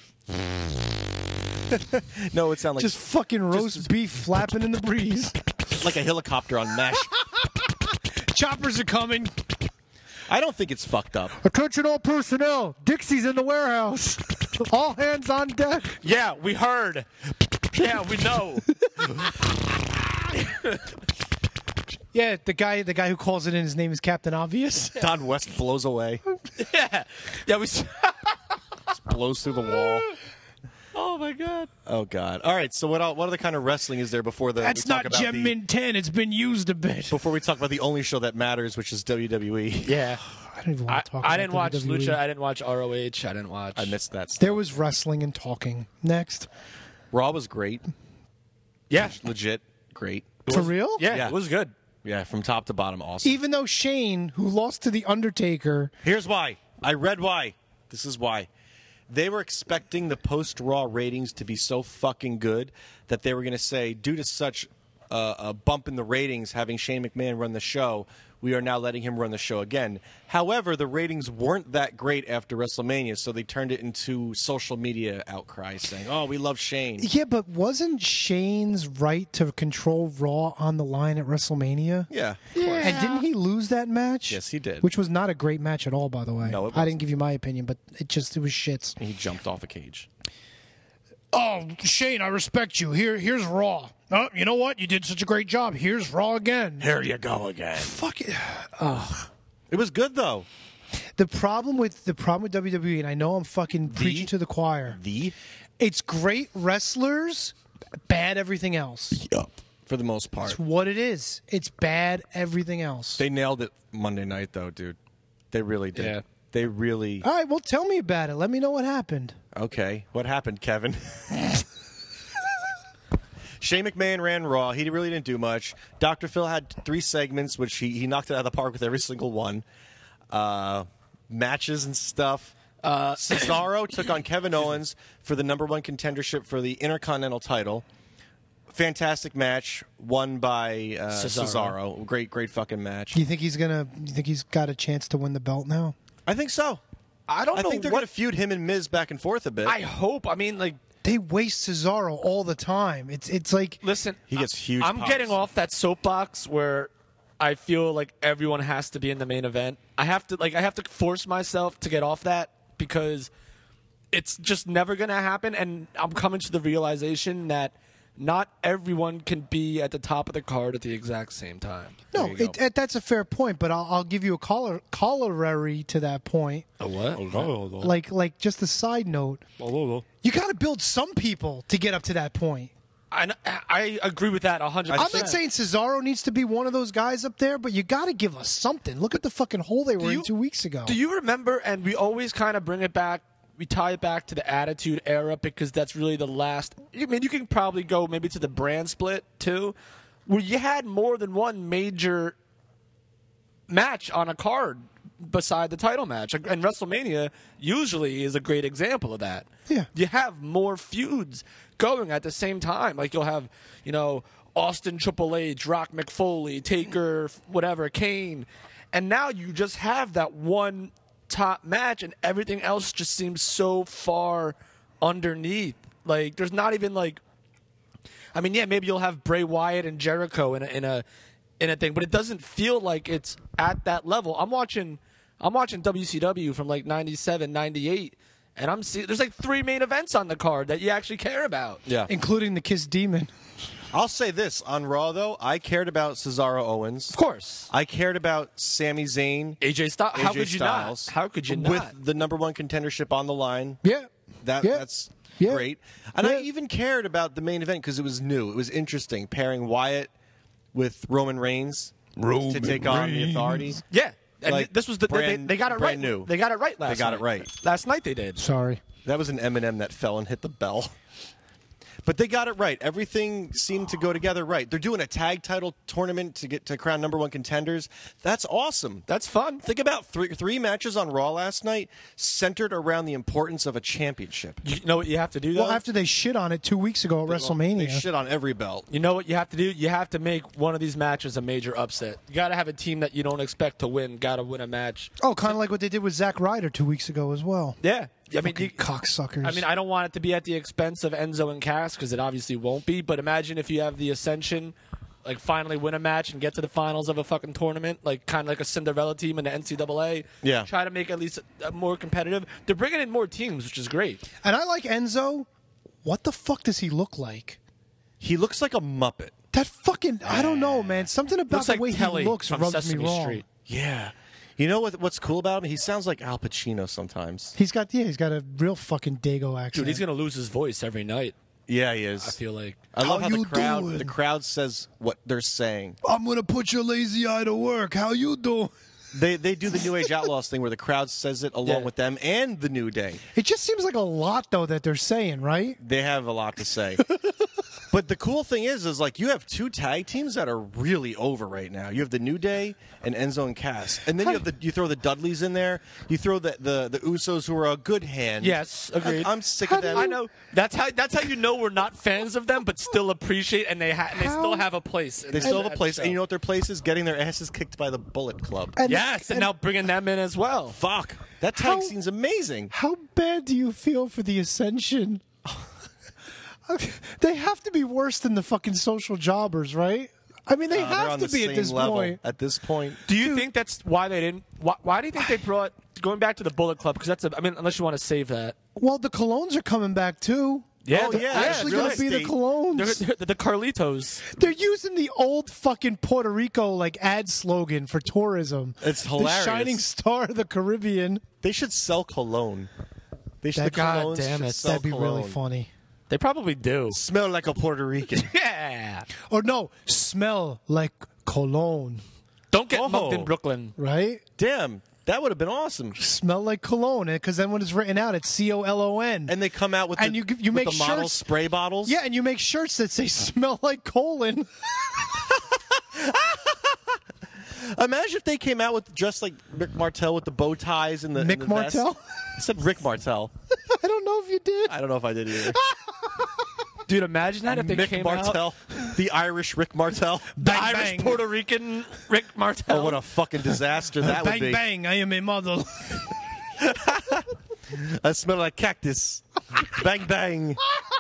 no, it sounds like Just fucking roast beef flapping in the breeze. like a helicopter on mesh. Choppers are coming. I don't think it's fucked up. Attention all personnel. Dixie's in the warehouse. All hands on deck. Yeah, we heard. Yeah, we know. Yeah, the guy who calls it in, his name is Captain Obvious. Don West blows away, Yeah. Yeah, we. blows through the wall. Oh, my God. Oh God! All right, so what other kind of wrestling is there before the? That's we talk not about Gem Mint 10. It's been used a bit. Before we talk about the only show that matters, which is WWE. Yeah. I don't even want to talk about I didn't watch WWE. Lucha. I didn't watch ROH. I didn't watch. I missed that. Stuff. There was wrestling and talking. Next. Raw was great, Yeah. legit great. For real? Yeah, Yeah. it was good. Yeah, from top to bottom, awesome. Even though Shane, who lost to The Undertaker, Here's why. I read why. This is why. They were expecting the post-Raw ratings to be so fucking good that they were going to say, due to such a bump in the ratings, having Shane McMahon run the show, we are now letting him run the show again. However, the ratings weren't that great after WrestleMania, so they turned it into social media outcry saying, oh, we love Shane. yeah, but wasn't Shane's right to control Raw on the line at WrestleMania? Yeah. And didn't he lose that match? Yes, he did. Which was not a great match at all, by the way. No, it I wasn't. didn't give you my opinion, but it was shits. He jumped off a cage. Oh, Shane, I respect you. Here's Raw. Oh, you know what? You did such a great job. Here's Raw again. Here you go again. Fuck it. It was good, though. The problem with WWE, and I know I'm fucking preaching to the choir. The? It's great wrestlers bad everything else. Yup. For the most part. It's what it is. It's bad everything else. They nailed it Monday night, though, dude. They really did. Yeah. They really... All right, well, tell me about it. Let me know what happened. Okay. What happened, Kevin? Shane McMahon ran Raw. He really didn't do much. Dr. Phil had 3 segments, which he knocked it out of the park with every single one. Matches and stuff. Cesaro took on Kevin Owens for the #1 contendership for the Intercontinental title. Fantastic match, won by Cesaro. Great fucking match. You think he's got a chance to win the belt now? I think so. I don't know. I think they're going to feud him and Miz back and forth a bit. I hope. I mean, like, They waste Cesaro all the time. It's like, listen, He gets huge I'm pops. getting off that soapbox where I feel like everyone has to be in the main event. I have to force myself to get off that because it's just never going to happen. And I'm coming to the realization that not everyone can be at the top of the card at the exact same time. no, that's a fair point. But I'll give you a corollary to that point. A what? Like just a side note. You got to build some people to get up to that point. I agree with that 100%. I'm not saying Cesaro needs to be one of those guys up there, but you got to give us something. Look at the fucking hole they were in 2 weeks ago. Do you remember, and we always kind of bring it back, we tie it back to the Attitude Era because that's really the last. I mean, you can probably go maybe to the brand split too, where you had more than one major match on a card beside the title match. And WrestleMania usually is a great example of that. Yeah. You have more feuds going at the same time. Like you'll have, Austin Triple H, Rock McFoley, Taker, whatever, Kane. And now you just have that one top match and everything else just seems so far underneath. Like there's not even like, I mean, yeah, maybe you'll have Bray Wyatt and Jericho in a thing, but it doesn't feel like it's at that level. I'm watching WCW from like 97, 98, and I'm seeing there's like 3 main events on the card that you actually care about. Yeah. Including the Kiss Demon. I'll say this. On Raw, though, I cared about Cesaro Owens. Of course. I cared about Sami Zayn. AJ Styles. How could you Styles, not? How could you not? With the #1 contendership on the line. Yeah. That's Yeah. great. And Yeah. I even cared about the main event because it was new. It was interesting. Pairing Wyatt with Roman Reigns to take on the Authority. Yeah. And Like, this was the they got it right. brand new. They got it right last night. They got it right. Last night they did. Sorry. That was an Eminem that fell and hit the bell. But they got it right. Everything seemed to go together right. They're doing a tag title tournament to get to crown #1 contenders. That's awesome. That's fun. Think about three matches on Raw last night centered around the importance of a championship. You know what you have to do, though? Well, after they shit on it 2 weeks ago at WrestleMania. They shit on every belt. You know what you have to do? You have to make one of these matches a major upset. You got to have a team that you don't expect to win. Got to win a match. Oh, kind of like what they did with Zack Ryder 2 weeks ago as well. Yeah. I mean, Fucking cocksuckers. I mean, I don't want it to be at the expense of Enzo and Cass because it obviously won't be. But imagine if you have the Ascension, like finally win a match and get to the finals of a fucking tournament, like kind of like a Cinderella team in the NCAA. Yeah. Try to make at least more competitive. They're bringing in more teams, which is great. And I like Enzo. What the fuck does he look like? He looks like a Muppet. That fucking, I don't know, man. Something about Looks the like way Telly he looks from rubs Sesame me wrong. Street. Yeah. You know what's cool about him? He sounds like Al Pacino sometimes. He's got a real fucking Dago accent. Dude, he's going to lose his voice every night, Yeah, he is. I feel like. I love how you the doing? crowd says what they're saying. I'm gonna put your lazy eye to work. How you doing? They do the New Age Outlaws thing where the crowd says it along Yeah. with them and the New Day. It just seems like a lot though that they're saying, right? They have a lot to say. But the cool thing is like you have 2 tag teams that are really over right now. You have the New Day and Enzo and Cass, and then you throw the Dudleys in there. You throw the Usos, who are a good hand. Yes, agreed. I'm sick of them. I know. That's how you know we're not fans of them, but still appreciate, and they still have a place. They still have a place, and you know what their place is? Getting their asses kicked by the Bullet Club. And- Yes, and now bringing them in as well. Fuck, that tag scene's amazing. How bad do you feel for the Ascension? They have to be worse than the fucking social jobbers, right? I mean, they They're have on to the be at same this level point. At this point, Do you think that's why they didn't? Why do you think they brought going back to the Bullet Club? Because I mean, unless you want to save that. Well, the Colognes are coming back too. Yeah, Oh, yeah, Actually, real going to be the estate. Colognes. They're the Carlitos. They're using the old fucking Puerto Rico like ad slogan for tourism. It's The hilarious. shining star of the Caribbean. They should sell cologne. They should. That- the colognes God damn should it, sell that'd be really cologne. funny. They probably do. Smell like a Puerto Rican. Yeah. Or no, smell like cologne, Don't get Oh. mugged in Brooklyn. right? Damn, that would have been awesome. Smell like cologne, because then when it's written out, it's COLON. And they come out with And the, you with make the model shirts- spray bottles. Yeah, and you make shirts that say "smell like colon." Imagine if they came out with dressed like Rick Martel with the bow ties and the Mick and the vest. Martel? I said Rick Martel. I don't know if you did. I don't know if I did either. Dude, imagine that if they Mick came Martel, the Irish Rick Martel. The Bang, Irish bang. Puerto Rican Rick Martel. Oh, what a fucking disaster that would Bang be. bang! I am a model. I smell like cactus. Bang bang.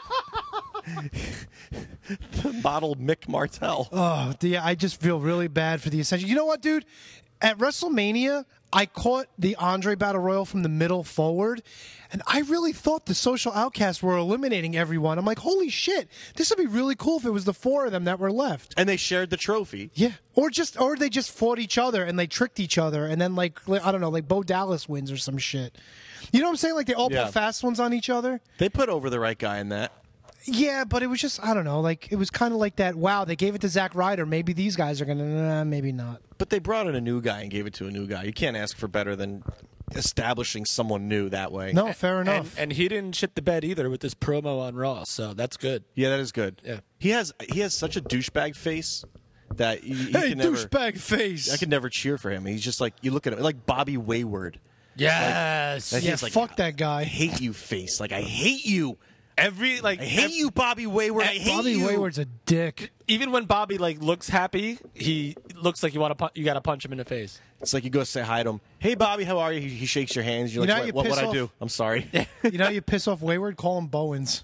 The model Mick Martel. Oh, I just feel really bad for the Ascension. You know what, dude? At WrestleMania, I caught the Andre Battle Royal from the middle forward, and I really thought the Social Outcasts were eliminating everyone. I'm like, holy shit, this would be really cool if it was the four of them that were left. And they shared the trophy. Yeah, or they just fought each other and they tricked each other, and then like I don't know, like Bo Dallas wins or some shit. You know what I'm saying? Like they all Yeah. put fast ones on each other. They put over the right guy in that. Yeah, but it was just I don't know, like it was kind of like that. Wow, they gave it to Zack Ryder. Maybe these guys are gonna, maybe not. But they brought in a new guy and gave it to a new guy. You can't ask for better than establishing someone new that way. No, fair enough. And he didn't shit the bed either with this promo on Raw, so that's good. Yeah, that is good. Yeah. He has such a douchebag face that he Hey, can never, douchebag face. I could never cheer for him. He's just like, you look at him like Bobby Wayward. Yes. Like, Yeah, he's like, fuck that guy. I hate you face. Like I hate you. Every I hate you, Bobby Wayward. I hate Bobby you. Wayward's a dick. Even when Bobby like looks happy, he looks like you got to punch him in the face. It's like you go say hi to him. Hey, Bobby, how are you? He shakes your hands. You're You know like, how you what piss I off- do? I'm sorry. You know how you piss off Wayward? Call him Bowens.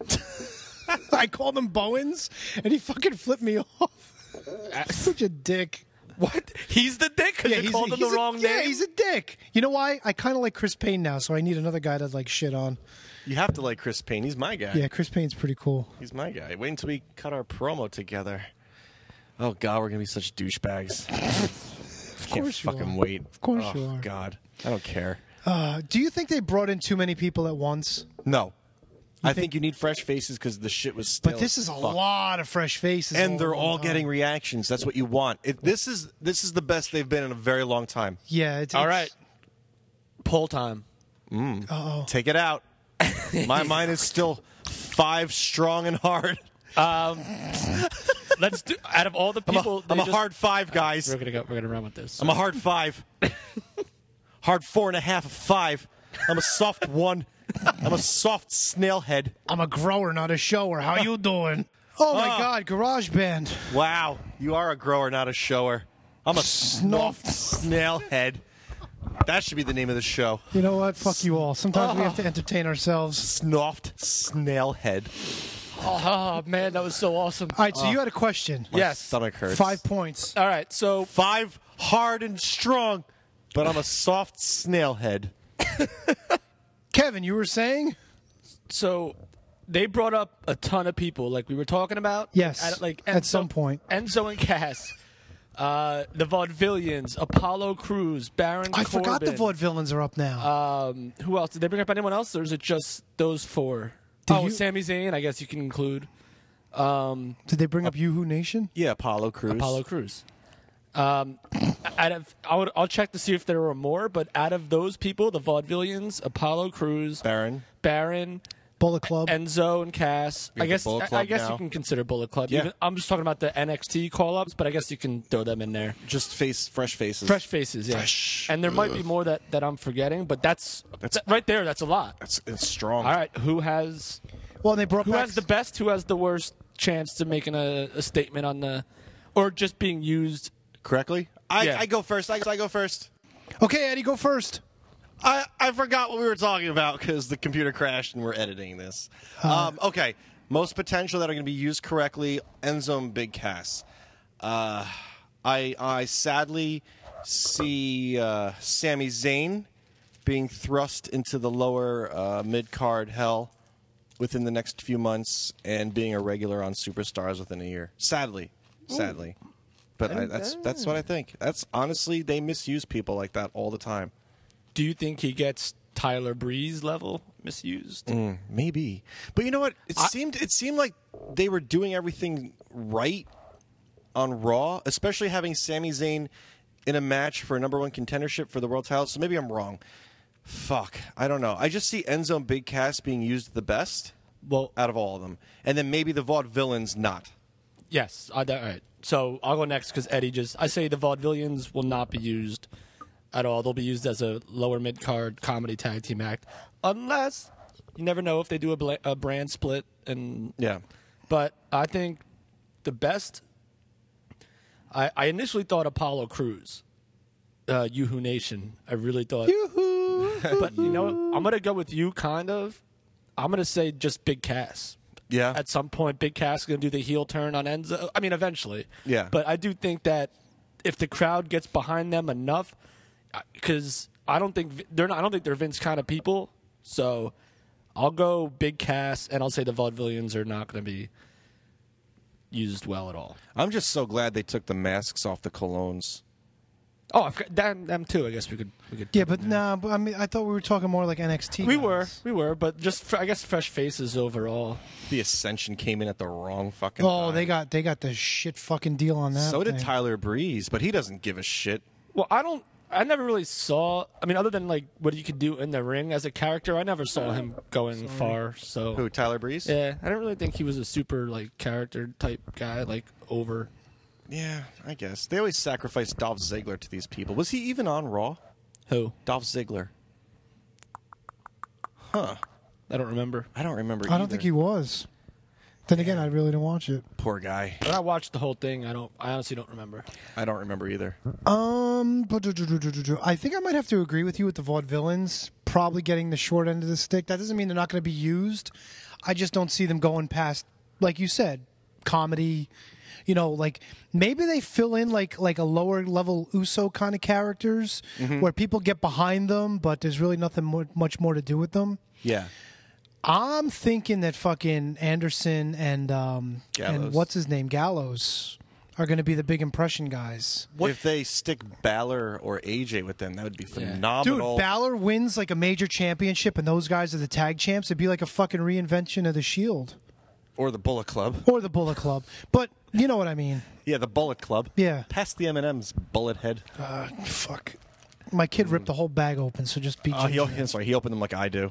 I called him Bowens, and he fucking flipped me off. Such a dick. What? He's the dick because you called him the wrong Yeah, name. he's a dick. You know why? I kind of like Chris Payne now, so I need another guy to like shit on. You have to like Chris Payne. He's my guy. Yeah, Chris Payne's pretty cool. He's my guy. Wait until we cut our promo together. Oh God, we're gonna be such douchebags. Of Can't course you fucking are. wait. Of course oh, you are. God, I don't care. Do you think they brought in too many people at once? No, I think you need fresh faces because the shit was still. But this is a fucked. lot of fresh faces, and they're at one all time. getting reactions. That's what you want. This is the best they've been in a very long time. Yeah. All right. Poll time. Take it out. My mind is still 5 strong and hard. Let's do. Out of all the people, I'm they a just- hard 5, guys. We're gonna run with this. I'm a hard 5. Hard 4.5 of 5. I'm a soft 1. I'm a soft snail head. I'm a grower, not a shower. How you doing? Oh my God, Garage Band. Wow, you are a grower, not a shower. I'm a soft snail head. That should be the name of the show. You know what? Fuck you all. Sometimes we have to entertain ourselves. Snoffed snail head. Oh man, that was so awesome. All right, so you had a question. My Yes. stomach hurts. 5 points. All right, so 5 hard and strong, but I'm a soft snail head. Kevin, you were saying? they brought up a ton of people, like we were talking about. Yes, at Enzo- some point. Enzo and Cass, the Vaudevillians, Apollo Crews, Baron I Corbin. forgot the Vaudevillains are up now. Who else? Did they bring up anyone else, or is it just those 4? Did you- Sami Zayn, I guess you can include. Did they bring up Yoo-Hoo Nation? Yeah, Apollo Crews. Apollo Crews. I'll check to see if there were more, but out of those people, the Vaudevillians, Apollo Crews, Baron, Bullet Club. Enzo, and Cass. I guess Bullet I Club guess now. you can consider Bullet Club. Yeah. Even, I'm just talking about the NXT call-ups, but I guess you can throw them in there. Just fresh faces. Fresh faces, yeah. Fresh. And there might be more that I'm forgetting, but that's right there. That's a lot. It's strong. All right, who has Well, they brought back. the best? Who has the worst chance to making a statement on the, or just being used? Correctly? Yeah. I go first. I go first. Okay, Eddie, go first. I forgot what we were talking about because the computer crashed and we're editing this. Okay. Most potential that are going to be used correctly, Enzo and Big Cass. I sadly see Sami Zayn being thrust into the lower mid-card hell within the next few months and being a regular on Superstars within a year. Sadly. But that's what I think. That's honestly, they misuse people like that all the time. Do you think he gets Tyler Breeze level misused. Maybe, but you know what? It seemed like they were doing everything right on Raw, especially having Sami Zayn in a match for a #1 contendership for the world title. So maybe I'm wrong. Fuck, I don't know. I just see Enzo and Big Cass being used the best. Well, out of all of them, and then maybe the Vaudevillains not. Yes. All right. So I'll go next because Eddie I say the Vaudevillains will not be used at all. They'll be used as a lower mid-card comedy tag team act, unless you never know if they do a brand split. And yeah. But I think the best. I initially thought Apollo Crews, Yoo-Hoo Nation. I really thought. Yoo-Hoo. But you know, I'm gonna go with you. Kind of. I'm going to say just Big Cass. Yeah. At some point, Big Cass is going to do the heel turn on Enzo. I mean, eventually. Yeah. But I do think that if the crowd gets behind them enough, because I don't think they're Vince kind of people. So I'll go Big Cass, and I'll say the Vaudevillains are not going to be used well at all. I'm just so glad they took the masks off the colognes. Oh, them too. I guess we could. Yeah, but nah. But I mean, I thought we were talking more like NXT. We guys. were, but just I guess fresh faces overall. The Ascension came in at the wrong fucking. Oh, time. they got the shit fucking deal on that. So did thing. Tyler Breeze, but he doesn't give a shit. Well, I never really saw. I mean, other than like what you could do in the ring as a character, I never saw him going far. So Who? Tyler Breeze? Yeah, I didn't really think he was a super like character type guy, like over. Yeah, I guess they always sacrifice Dolph Ziggler to these people. Was he even on Raw? Who? Dolph Ziggler. Huh? I don't remember. I don't remember. I don't think he was. Then again, I really didn't watch it. Poor guy. But I watched the whole thing. I honestly don't remember. I don't remember either. I think I might have to agree with you with the Vaudevillains probably getting the short end of the stick. That doesn't mean they're not going to be used. I just don't see them going past, like you said, comedy. You know, like maybe they fill in like a lower level Uso kind of characters where people get behind them, but there's really nothing much more to do with them. Yeah. I'm thinking that fucking Anderson and what's his name, Gallows, are going to be the big impression guys. If they stick Balor or AJ with them, that would be phenomenal. Dude, Balor wins like a major championship, and those guys are the tag champs. It'd be like a fucking reinvention of the Shield. Or the Bullet Club. Or the Bullet Club. But you know what I mean. Yeah, the Bullet Club. Yeah. Pass the M&M's, bullet head. Fuck. My kid ripped the whole bag open, so just be He opened them like I do.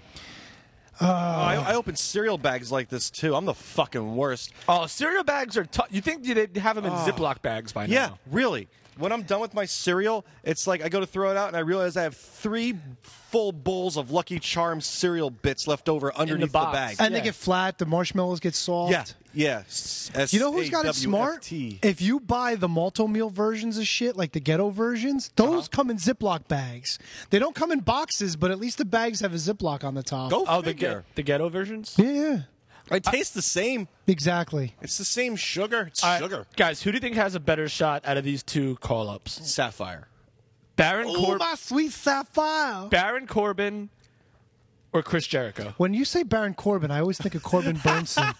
I open cereal bags like this, too. I'm the fucking worst. Oh, cereal bags are tough. You think they'd have them in Ziploc bags by now? Yeah, really. When I'm done with my cereal, it's like I go to throw it out, and I realize I have 3 full bowls of Lucky Charms cereal bits left over underneath the bag. And they get flat, the marshmallows get soft. Yeah. You know who's got it smart? If you buy the Malto-Meal versions of shit, like the ghetto versions, those come in Ziploc bags. They don't come in boxes, but at least the bags have a Ziploc on the top. Go figure. The ghetto versions? Yeah. It tastes the same. Exactly. It's the same sugar. It's sugar. Guys, who do you think has a better shot out of these two call-ups? Sapphire. Baron my sweet Sapphire. Baron Corbin or Chris Jericho? When you say Baron Corbin, I always think of Corbin Burnson.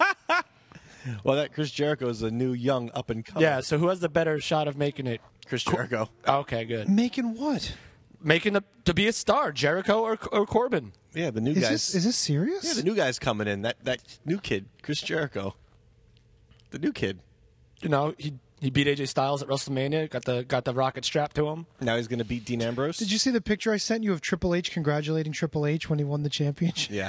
Well, that Chris Jericho is a new, young, up-and-comer. Yeah, so who has the better shot of making it? Chris Jericho. Okay, good. Making what? Making to be a star, Jericho or Corbin? Yeah, the new guys. Is this serious? Yeah, the new guy's coming in. That new kid, Chris Jericho. The new kid. You know, he beat AJ Styles at WrestleMania. Got the rocket strapped to him. Now he's going to beat Dean Ambrose. Did you see the picture I sent you of Triple H congratulating Triple H when he won the championship? Yeah.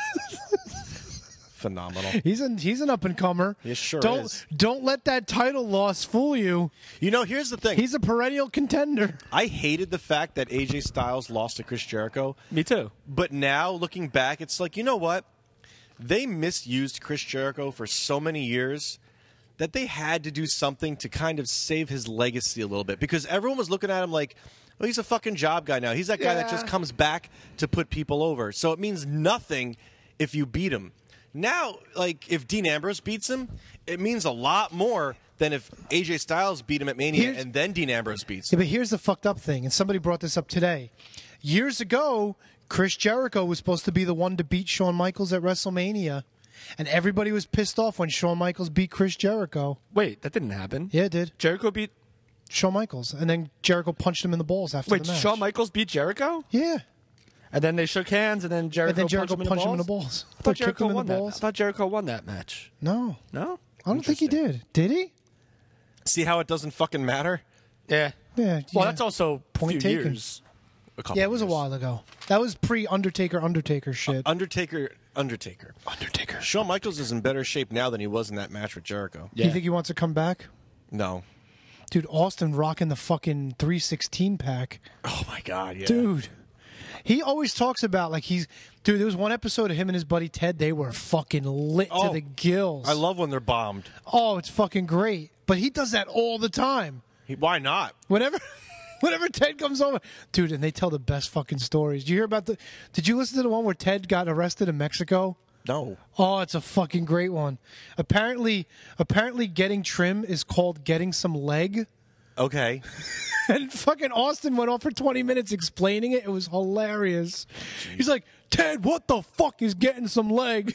Phenomenal. He's an up and comer. He sure is. Don't let that title loss fool you. You know, here's the thing. He's a perennial contender. I hated the fact that AJ Styles lost to Chris Jericho. Me too. But now, looking back, it's like, you know what? They misused Chris Jericho for so many years that they had to do something to kind of save his legacy a little bit. Because everyone was looking at him like, well, he's a fucking job guy now. He's that guy that just comes back to put people over. So it means nothing if you beat him. Now, like, if Dean Ambrose beats him, it means a lot more than if AJ Styles beat him at Mania and then Dean Ambrose beats him. Yeah, but here's the fucked up thing, and somebody brought this up today. Years ago, Chris Jericho was supposed to be the one to beat Shawn Michaels at WrestleMania, and everybody was pissed off when Shawn Michaels beat Chris Jericho. Wait, that didn't happen. Yeah, it did. Jericho beat Shawn Michaels, and then Jericho punched him in the balls after the match. Shawn Michaels beat Jericho? Yeah. And then they shook hands, and then Jericho, punched him in the balls. I thought Kicked Jericho him in won the that. I balls. thought Jericho won that match. No. No? I don't think he did. Did he? See how it doesn't fucking matter? Yeah. Yeah. Well, that's also Point a few taken. years. Yeah, it was a while ago. That was pre-Undertaker shit. Undertaker. Shawn Michaels is in better shape now than he was in that match with Jericho. You think he wants to come back? No. Dude, Austin rocking the fucking 316 pack. Oh, my God, yeah. Dude. He always talks about, like, Dude, there was one episode of him and his buddy Ted. They were fucking lit to the gills. I love when they're bombed. Oh, it's fucking great. But he does that all the time. Why not? Whenever Ted comes over. Dude, and they tell the best fucking stories. Did you hear about Did you listen to the one where Ted got arrested in Mexico? No. Oh, it's a fucking great one. Apparently getting trim is called getting some leg. Okay. And fucking Austin went on for 20 minutes explaining it. It was hilarious. Jeez. He's like, Ted, what the fuck is getting some leg?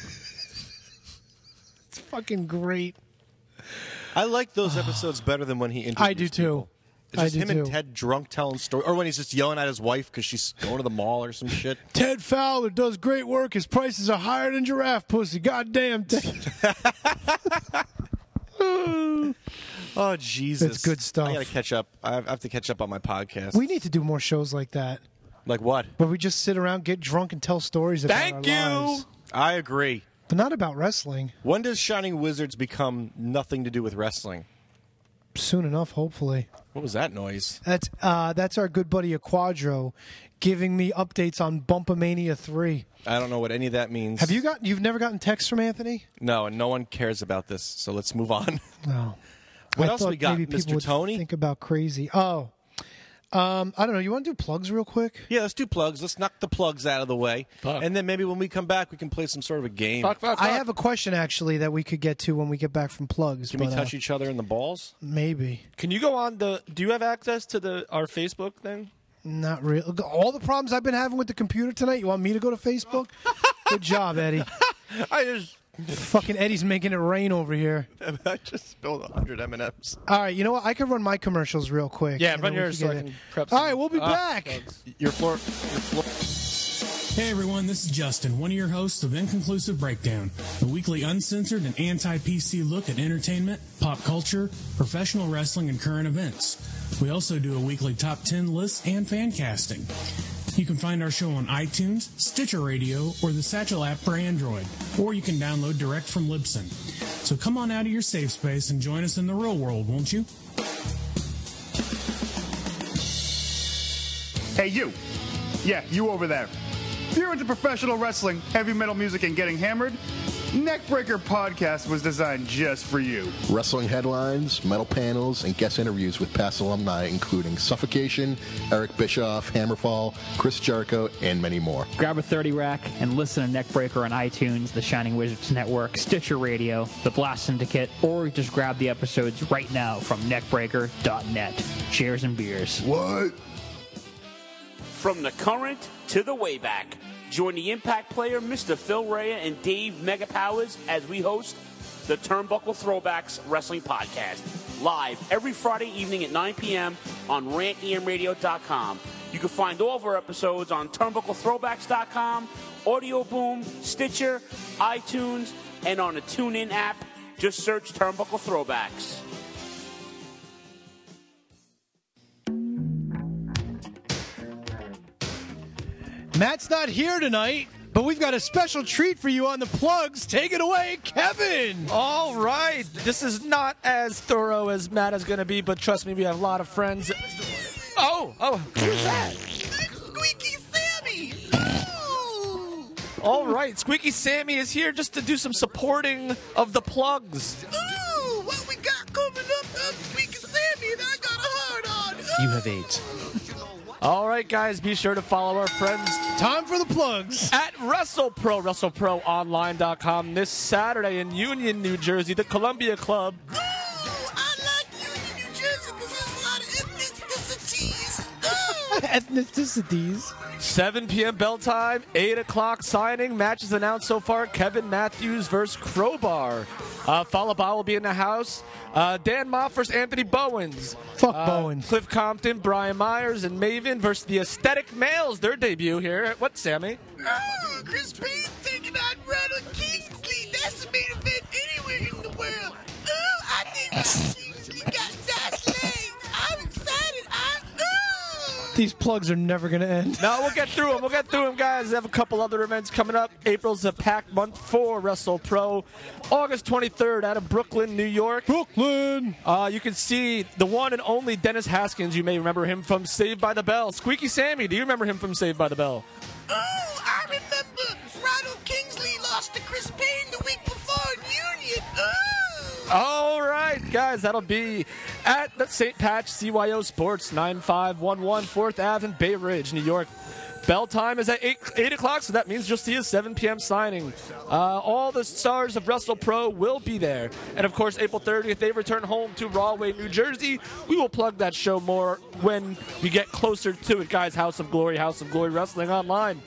It's fucking great. I like those episodes better than when he interviews I do too. people. It's just him and too. Ted drunk telling stories. Or when he's just yelling at his wife because she's going to the mall or some shit. Ted Fowler does great work. His prices are higher than giraffe pussy. Goddamn, Ted. Oh, Jesus. It's good stuff. I got to catch up. I have to catch up on my podcast. We need to do more shows like that. Like what? Where we just sit around, get drunk, and tell stories about our lives. I agree. But not about wrestling. When does Shining Wizards become nothing to do with wrestling? Soon enough, hopefully. What was that noise? That's our good buddy Aquadro giving me updates on Bumpamania 3. I don't know what any of that means. You've never gotten texts from Anthony? No, and no one cares about this, so let's move on. No. What I else thought we got, maybe people Mr. would Tony? Think about crazy. Oh. I don't know. You want to do plugs real quick? Yeah, let's do plugs. Let's knock the plugs out of the way. Fuck. And then maybe when we come back, we can play some sort of a game. I have a question, actually, that we could get to when we get back from plugs. Can we touch each other in the balls? Maybe. Can you go on do you have access to our Facebook thing? Not really. All the problems I've been having with the computer tonight, you want me to go to Facebook? Good job, Eddie. Fucking Eddie's making it rain over here. I just spilled 100 M&Ms. All right, you know what? I could run my commercials real quick. Yeah, and run then we yours can so get I it. can prep All some- right, we'll be back. Your floor. Hey everyone, this is Justin, one of your hosts of Inconclusive Breakdown, a weekly uncensored and anti-PC look at entertainment, pop culture, professional wrestling, and current events. We also do a weekly top 10 list and fan casting. You can find our show on iTunes, Stitcher Radio, or the Satchel app for Android, or you can download direct from Libsyn. So come on out of your safe space and join us in the real world, won't you? Hey, you. Yeah, you over there. If you're into professional wrestling, heavy metal music, and getting hammered, Neckbreaker Podcast was designed just for you. Wrestling headlines, metal panels, and guest interviews with past alumni, including Suffocation, Eric Bischoff, Hammerfall, Chris Jericho, and many more. Grab a 30 rack and listen to Neckbreaker on iTunes, the Shining Wizards Network, Stitcher Radio, the Blast Syndicate, or just grab the episodes right now from neckbreaker.net. Cheers and beers. What? From the current to the way back, join the Impact player Mr. Phil Rhea and Dave Mega Powers as we host the Turnbuckle Throwbacks Wrestling Podcast, live every Friday evening at 9 p.m. on rantemradio.com. You can find all of our episodes on turnbucklethrowbacks.com, Audio Boom, Stitcher, iTunes, and on the TuneIn app. Just search Turnbuckle Throwbacks. Matt's not here tonight, but we've got a special treat for you on the plugs. Take it away, Kevin. All right. This is not as thorough as Matt is going to be, but trust me, we have a lot of friends. Oh, who's that? Squeaky Sammy! All right, Squeaky Sammy is here just to do some supporting of the plugs. Ooh, what we got coming up? Squeaky Sammy, and I got a heart on. You have AIDS. All right, guys, be sure to follow our friends. Time for the plugs. At WrestlePro, WrestleProOnline.com this Saturday in Union, New Jersey, the Columbia Club. Ooh, I like Union, New Jersey, because there's a lot of ethnicities. Ethnicities. 7 p.m. bell time, 8 o'clock signing. Matches announced so far. Kevin Matthews versus Crowbar. Falaba will be in the house. Dan Moff versus Anthony Bowens. Fuck Bowen. Cliff Compton, Brian Myers, and Maven versus the Aesthetic Males. Their debut here. What, Sammy? Oh, Chris Payne taking on Ronald Kingsley. That's the main event anywhere in the world. Oh, I think Ronald Kingsley got nice legs. I'm excited. These plugs are never going to end. No, we'll get through them. We'll get through them, guys. We have a couple other events coming up. April's a packed month for WrestlePro. August 23rd out of Brooklyn, New York. Brooklyn! You can see the one and only Dennis Haskins. You may remember him from Saved by the Bell. Squeaky Sammy, do you remember him from Saved by the Bell? Oh, I remember Ronald Kingsley lost to Chris Payne the week before in Union. Oh! All right, guys, that'll be at the St. Patch CYO Sports, 9511 4th Ave in Bay Ridge, New York. Bell time is at 8 o'clock, so that means you'll see a 7 p.m. signing. All the stars of WrestlePro will be there. And, of course, April 30th, they return home to Rahway, New Jersey. We will plug that show more when we get closer to it, guys. House of Glory Wrestling Online.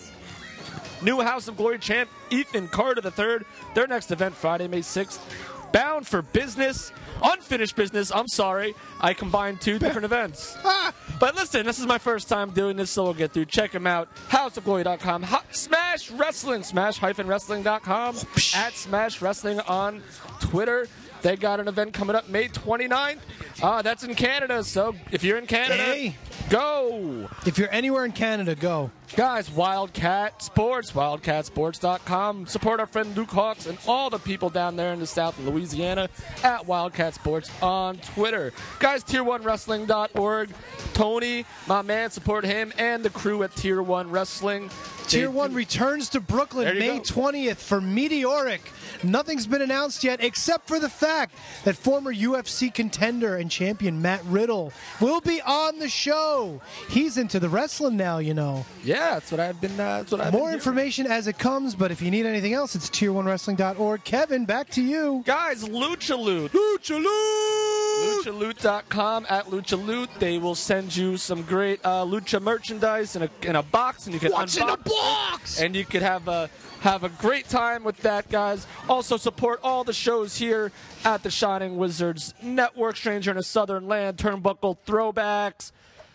New House of Glory champ Ethan Carter III. Their next event, Friday, May 6th. Bound for Business, Unfinished Business. I'm sorry, I combined two different events. But listen, this is my first time doing this, so we'll get through. Check them out. HouseofGlory.com. Smash Wrestling. Smash-Wrestling.com. At Smash Wrestling on Twitter. They got an event coming up May 29th. That's in Canada, so if you're in Canada, go. If you're anywhere in Canada, go. Guys, Wildcat Sports, wildcatsports.com. Support our friend Luke Hawks and all the people down there in the south of Louisiana at Wildcat Sports on Twitter. Guys, tier1wrestling.org. Tony, my man, support him and the crew at Tier 1 Wrestling. Tier 1 returns to Brooklyn May 20th for Meteoric. Nothing's been announced yet except for the fact that former UFC contender and champion Matt Riddle will be on the show. He's into the wrestling now, you know. Yeah, that's what I've been. More information as it comes, but if you need anything else, it's tier1wrestling.org. Kevin, back to you. Guys, Lucha Loot. Lucha Loot! LuchaLoot.com at Lucha Loot. They will send you some great Lucha merchandise in a box, and you can What's unbox in a box? And you could have a great time with that, guys. Also support all the shows here at the Shining Wizards Network. Stranger in a Southern Land, Turnbuckle Throwbacks.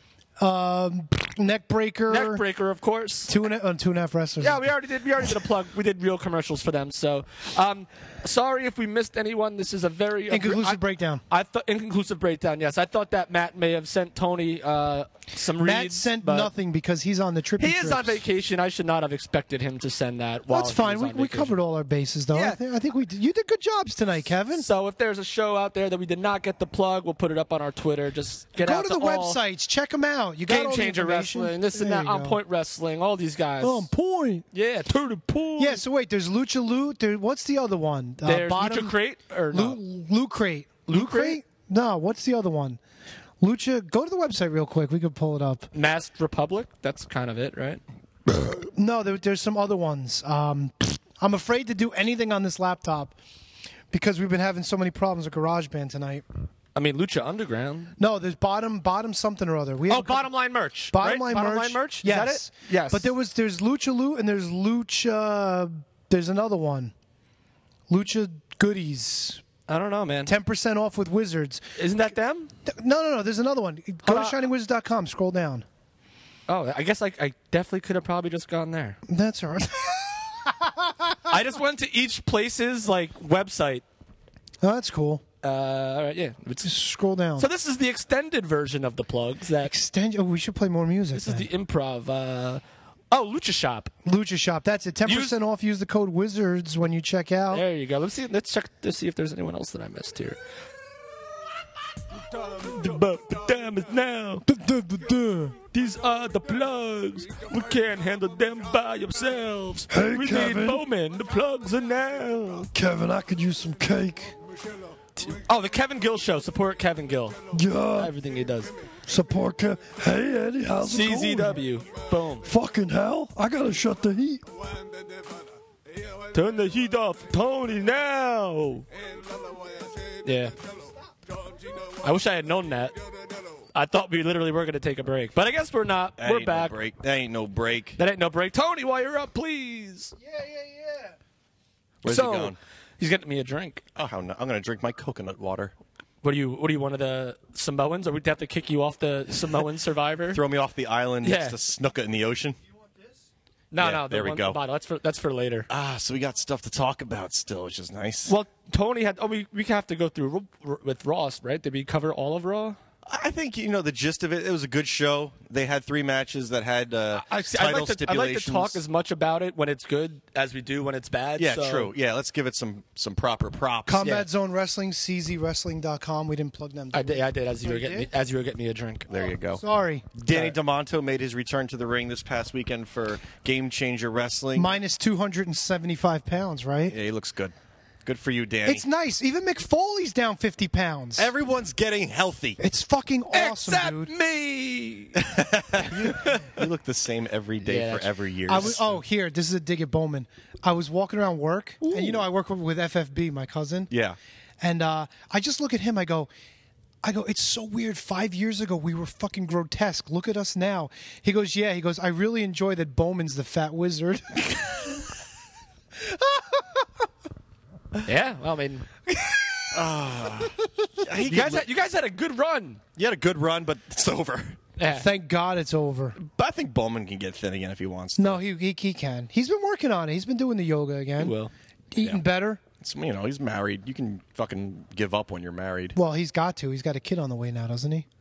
Neckbreaker, of course. Two and a half wrestlers. Yeah, we already did a plug. We did real commercials for them. So, sorry if we missed anyone. This is a very inconclusive breakdown. I thought inconclusive breakdown. Yes, I thought that Matt may have sent Tony some reads. Matt sent nothing because he's on the trip. He is on vacation. I should not have expected him to send that. That's fine. We covered all our bases, though. Yeah. I think you did good jobs tonight, Kevin. So if there's a show out there that we did not get the plug, we'll put it up on our Twitter. Just go to the websites, check them out. You got Game all the Changer information. Wrestling, this and that, On Point Wrestling, all these guys. On Point. Yeah, to the point. Yeah. So wait, there's Lucha Loot. What's the other one? There's Lucha Crate or no? Loot Crate. Loot Crate? No. What's the other one? Lucha. Go to the website real quick. We could pull it up. Masked Republic. That's kind of it, right? No, there's some other ones. I'm afraid to do anything on this laptop because we've been having so many problems with GarageBand tonight. I mean, Lucha Underground. No, there's bottom something or other. Bottom line merch. Bottom right? line merch. Yes. Is that it? Yes. But there's Lucha Loot and there's Lucha. There's another one. Lucha Goodies. I don't know, man. 10% off with Wizards. Isn't that them? No. There's another one. Go to ShiningWizards.com. Scroll down. Oh, I guess I definitely could have probably just gone there. That's all right. I just went to each place's website. Oh, that's cool. All right, yeah. Just scroll down. So this is the extended version of the plugs. Oh, we should play more music. This is the improv. Lucha Shop. Lucha Shop. That's it. 10% off. Use the code Wizards when you check out. There you go. Let's check to see if there's anyone else that I missed here. The time is now. These are the plugs. We can't handle them by yourselves. Hey, we Kevin. need Bowman. The plugs are now. Kevin, I could use some cake. Oh, the Kevin Gill Show. Support Kevin Gill. Yeah. Everything he does. Support Kevin. Hey, Eddie, how's it going? CZW. Boom. Fucking hell. I gotta shut the heat. Turn the heat off, Tony, now. Yeah. I wish I had known that. I thought we literally were going to take a break. But I guess we're not. That we're ain't back. No break. That ain't no break. That ain't no break. Tony, while you're up, please. Yeah. Where's he going? He's getting me a drink. Oh, how no. I'm going to drink my coconut water. What are you, one of the Samoans? Or we'd have to kick you off the Samoan Survivor? Throw me off the island Yeah. next to Snuka in the ocean. No, Yeah, no. there we one- go. the bottle. That's for later. So we got stuff to talk about still, which is nice. Well, Tony had. Oh, we have to go through with Ross, right? Did we cover all of Raw? I think the gist of it. It was a good show. They had 3 matches that had title I like stipulations. to talk as much about it when it's good as we do when it's bad. Yeah, so. true. Yeah, let's give it some proper props. Combat Zone Wrestling, czwrestling.com. We didn't plug them. I did as you Oh, were you getting did? as you were getting me a drink. There you go. Sorry. Danny DeMonto made his return to the ring this past weekend for Game Changer Wrestling. Minus 275 pounds, right? Yeah, he looks good. Good for you, Danny. It's nice. Even McFoley's down 50 pounds. Everyone's getting healthy. It's fucking awesome, Except dude. me. You look the same every day Yeah, for every year. Here, this is a dig at Bowman. I was walking around work, and I work with FFB, my cousin. Yeah. And I just look at him. I go, it's so weird. 5 years ago, we were fucking grotesque. Look at us now. He goes, yeah. He goes, I really enjoy that Bowman's the fat wizard. Yeah, well, I mean, you guys had a good run. You had a good run, but it's over. Yeah. Thank God it's over. But I think Bowman can get thin again if he wants to. No, he can. He's been working on it. He's been doing the yoga again. He will. Eating better. It's, he's married. You can fucking give up when you're married. Well, he's got to. He's got a kid on the way now, doesn't he?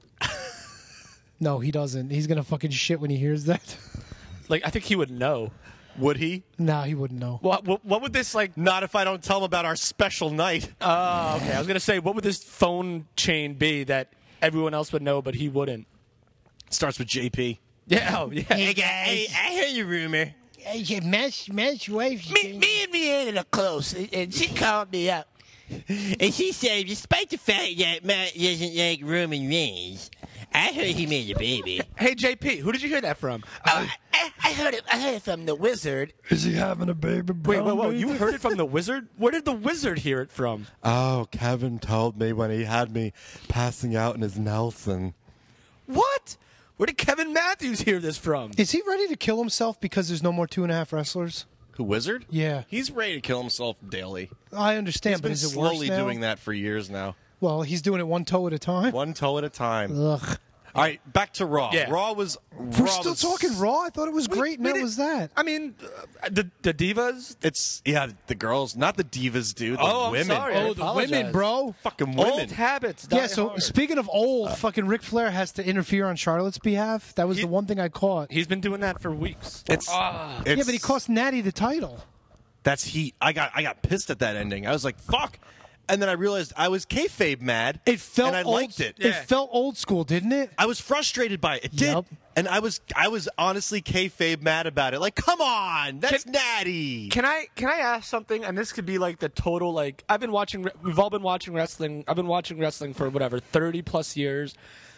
No, he doesn't. He's going to fucking shit when he hears that. Like, I think he would know. Would he? No, he wouldn't know. What would this, like... Not if I don't tell him about our special night. Oh, okay. I was going to say, what would this phone chain be that everyone else would know, but he wouldn't? It starts with JP. Yeah, oh, yeah. Hey guys, I heard your rumor. Matt's wife. Me and Rhiannon are close, and she called me up. And she said, despite the fact that Matt doesn't like Roman Reigns, I heard he made a baby. Hey, JP, who did you hear that from? I heard it from the Wizard. Is he having a baby? Wait, whoa. You heard it from the Wizard? Where did the Wizard hear it from? Oh, Kevin told me when he had me passing out in his Nelson. What? Where did Kevin Matthews hear this from? Is he ready to kill himself because there's no more 2.5 wrestlers? Who, Wizard? Yeah. He's ready to kill himself daily. I understand, He's but been is it worse slowly now? doing that for years now. Well, he's doing it one toe at a time. One toe at a time. Ugh. All right, back to Raw. Yeah. Raw was... We're still talking Raw? I thought it was great, and that was that. I mean, the divas? It's, the girls, not the divas, dude. The I'm women. sorry. I Oh, the women, apologize. bro. Fucking women. Old habits. Die Yeah, so hard. speaking of old, fucking Ric Flair has to interfere on Charlotte's behalf. That was the one thing I caught. He's been doing that for weeks. It's, Yeah, but he cost Natty the title. That's heat. I got pissed at that ending. I was like, fuck. And then I realized I was kayfabe mad. It felt and I old, liked it. It felt old school, didn't it? I was frustrated by it. It did. Yep. And I was honestly kayfabe mad about it. Like, come on, that's natty. Can I ask something? And this could be like the total, like, we've all been watching wrestling. I've been watching wrestling for 30 plus years.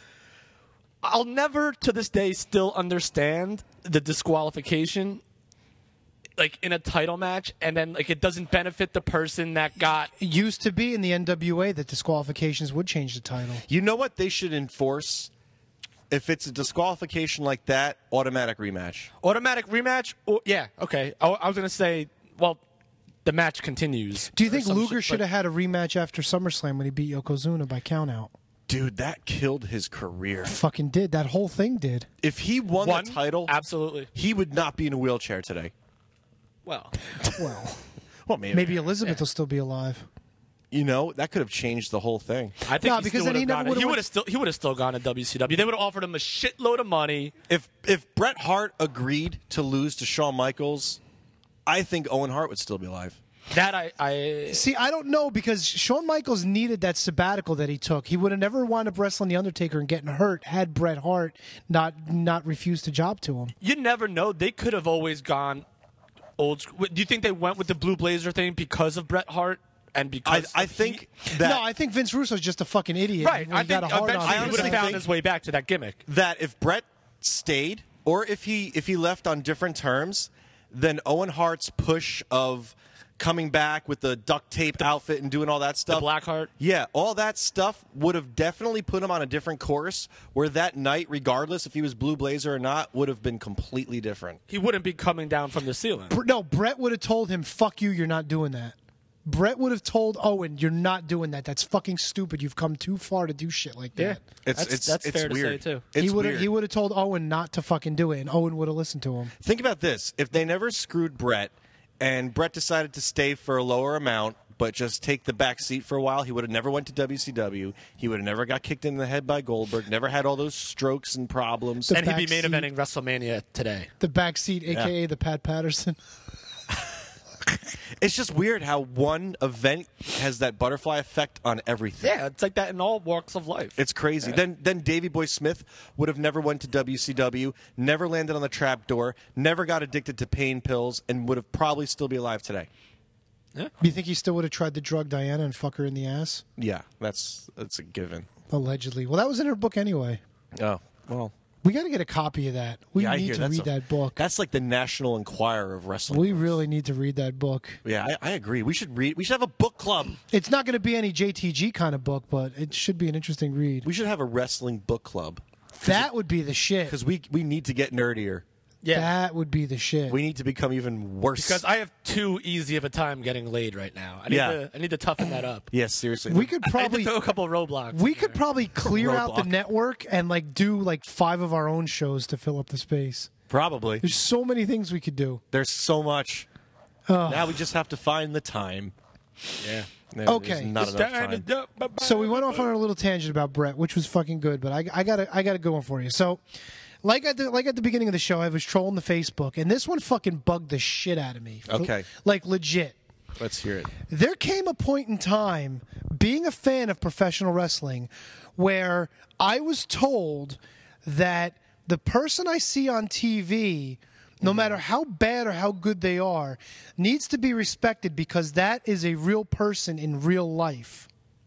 I'll never to this day still understand the disqualification, like in a title match, and then like it doesn't benefit the person that got. It used to be in the NWA that disqualifications would change the title. You know what they should enforce? If it's a disqualification like that, automatic rematch. Automatic rematch? Yeah, okay. I was going to say, well, the match continues. Do you think Or some Luger shit, should but- have had a rematch after SummerSlam when he beat Yokozuna by countout? Dude, that killed his career. Fucking did. That whole thing did. If he won the title, absolutely, he would not be in a wheelchair today. Well, well, maybe Elizabeth will still be alive. You know, that could have changed the whole thing. I think he still would've gone. He would have still gone to WCW. They would have offered him a shitload of money. If Bret Hart agreed to lose to Shawn Michaels, I think Owen Hart would still be alive. That I See, I don't know, because Shawn Michaels needed that sabbatical that he took. He would have never wound up wrestling The Undertaker and getting hurt had Bret Hart not refused the job to him. You never know. They could have always gone old school. Do you think they went with the Blue Blazer thing because of Bret Hart? And because I think that No, I think Vince Russo's just a fucking idiot. right, He I got think a hard on eventually him. he would have found his way back to that gimmick. that if Bret stayed or if he left on different terms, then Owen Hart's push of coming back with the duct tape outfit and doing all that stuff, The Blackheart. yeah, all that stuff would have definitely put him on a different course. Where that night, regardless if he was Blue Blazer or not, would have been completely different. He wouldn't be coming down from the ceiling. No, Bret would have told him, "Fuck you, you're not doing that." Brett would have told Owen, "You're not doing that. That's fucking stupid. You've come too far to do shit like that." It's fair weird. to say too. It's He would have told Owen not to fucking do it, and Owen would have listened to him. Think about this: if they never screwed Brett, and Brett decided to stay for a lower amount, but just take the back seat for a while, he would have never went to WCW. He would have never got kicked in the head by Goldberg. Never had all those strokes and problems. And he'd be main eventing WrestleMania today. The backseat, a.k.a. the Pat Patterson. It's just weird how one event has that butterfly effect on everything. Yeah, it's like that in all walks of life. It's crazy. Yeah. Then Davey Boy Smith would have never went to WCW, never landed on the trapdoor, never got addicted to pain pills, and would have probably still be alive today. Yeah. You think he still would have tried to drug Diana and fuck her in the ass? Yeah, that's a given. Allegedly. Well, that was in her book anyway. Oh, well. We got to get a copy of that. We I need hear to that's read that book. That's like the National Enquirer of wrestling. We really need to read that book. Yeah, I agree. We should have a book club. It's not going to be any JTG kind of book, but it should be an interesting read. We should have a wrestling book club. That would be the shit. Because we need to get nerdier. Yeah. That would be the shit. We need to become even worse. Because I have too easy of a time getting laid right now. I need to toughen that up. Yes, seriously. We could I probably need to throw a couple of roadblocks. We could probably clear out the Roadblock. network and do 5 of our own shows to fill up the space. Probably. There's so many things we could do. There's so much. Now we just have to find the time. Yeah. Okay. Not enough time. So we went off on a little tangent about Brett, which was fucking good, but I got a good one for you. So, like at the beginning of the show, I was trolling the Facebook, and this one fucking bugged the shit out of me. Okay. Like legit. Let's hear it. There came a point in time, being a fan of professional wrestling, where I was told that the person I see on TV, no matter how bad or how good they are, needs to be respected because that is a real person in real life.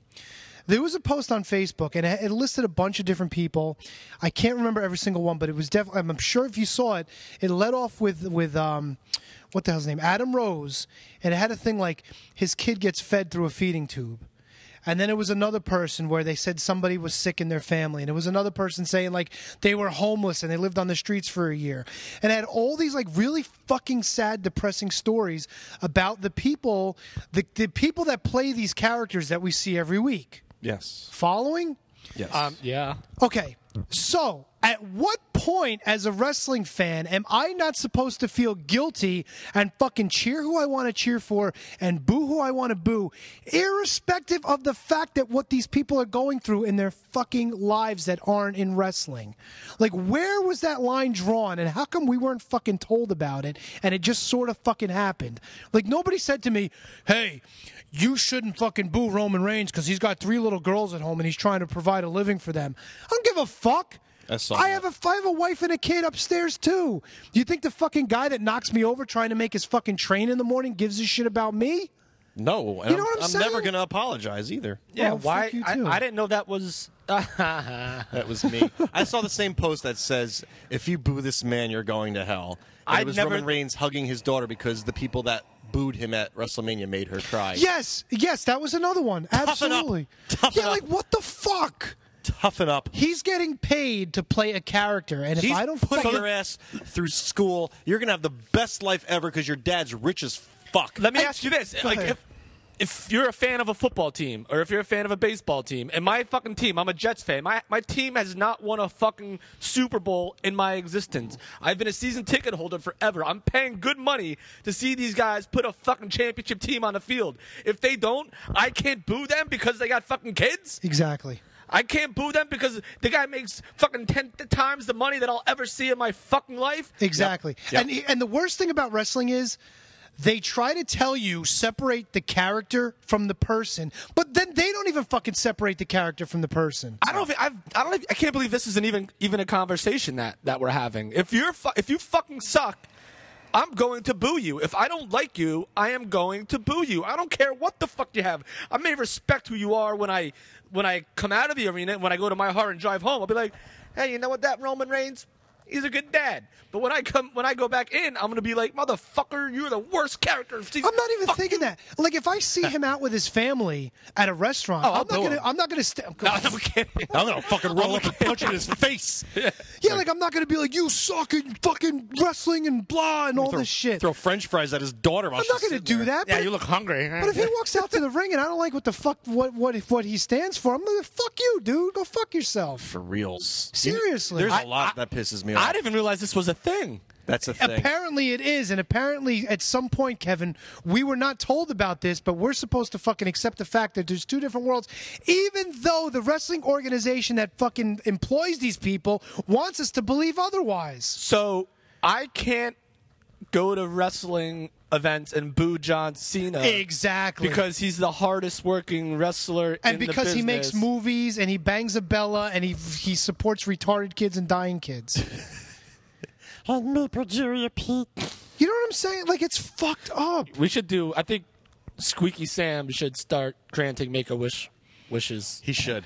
There was a post on Facebook, and it listed a bunch of different people. I can't remember every single one, but it was definitely. I'm sure if you saw it, it led off with what the hell's his name? Adam Rose, and it had a thing like his kid gets fed through a feeding tube. And then it was another person where they said somebody was sick in their family. And it was another person saying they were homeless and they lived on the streets for a year. And it had all these really fucking sad, depressing stories about the people, the people that play these characters that we see every week. Yes. Following? Yes. Yeah. Okay. So, at what point as a wrestling fan am I not supposed to feel guilty and fucking cheer who I want to cheer for and boo who I want to boo, irrespective of the fact that what these people are going through in their fucking lives that aren't in wrestling? Where was that line drawn, and how come we weren't fucking told about it and it just sort of fucking happened? Nobody said to me, hey, you shouldn't fucking boo Roman Reigns because he's got 3 little girls at home and he's trying to provide a living for them. I don't give a fuck. I have a wife and a kid upstairs too. Do you think the fucking guy that knocks me over trying to make his fucking train in the morning gives a shit about me? No. You know what I'm saying? never going to apologize either. Yeah, Oh, why? fuck you too. I didn't know that was. That was me. I saw the same post that says, if you boo this man, you're going to hell. And it was Roman Reigns hugging his daughter because the people that booed him at WrestleMania made her cry. Yes, that was another one. Absolutely. Toughen up. What the fuck? Toughen up. He's getting paid to play a character, and if He's I don't putting fucking your ass through school, you're going to have the best life ever because your dad's rich as fuck. Let me ask you this: Go ahead. if you're a fan of a football team, or if you're a fan of a baseball team, and my fucking team, I'm a Jets fan. My team has not won a fucking Super Bowl in my existence. I've been a season ticket holder forever. I'm paying good money to see these guys put a fucking championship team on the field. If they don't, I can't boo them because they got fucking kids. Exactly. I can't boo them because the guy makes fucking 10 times the money that I'll ever see in my fucking life. Exactly. Yep. And the worst thing about wrestling is they try to tell you separate the character from the person, but then they don't even fucking separate the character from the person. I can't believe this isn't even a conversation that we're having. If you fucking suck, I'm going to boo you. If I don't like you, I am going to boo you. I don't care what the fuck you have. I may respect who you are when I come out of the arena and when I go to my heart and drive home. I'll be like, hey, you know what, that Roman Reigns? He's a good dad. But when I go back in, I'm gonna be like, motherfucker, you're the worst character. I'm not even thinking that. Like, if I see him out with his family at a restaurant, I'm not gonna. I'm kidding. I'm gonna fucking roll up and punch in his face. Yeah, like I'm not gonna be like, you suck at fucking wrestling and blah and all this shit. Throw French fries at his daughter. While I'm not gonna do that. Yeah, but- you look hungry. But if he walks out to the ring and I don't like what the fuck what he stands for, I'm gonna fuck you, dude. Go fuck yourself. For reals. Seriously. There's a lot that pisses me off. I didn't even realize this was a thing. That's a thing. Apparently it is, and apparently at some point, Kevin, we were not told about this, but we're supposed to fucking accept the fact that there's two different worlds, even though the wrestling organization that fucking employs these people wants us to believe otherwise. So I can't go to wrestling events and boo John Cena. Exactly. Because he's the hardest working wrestler and in the because he business. makes movies and he bangs a Bella and he supports retarded kids and dying kids. Maple Jerry Pete. You know what I'm saying? Like, it's fucked up. We should do. I think Squeaky Sam should start granting wishes. He should.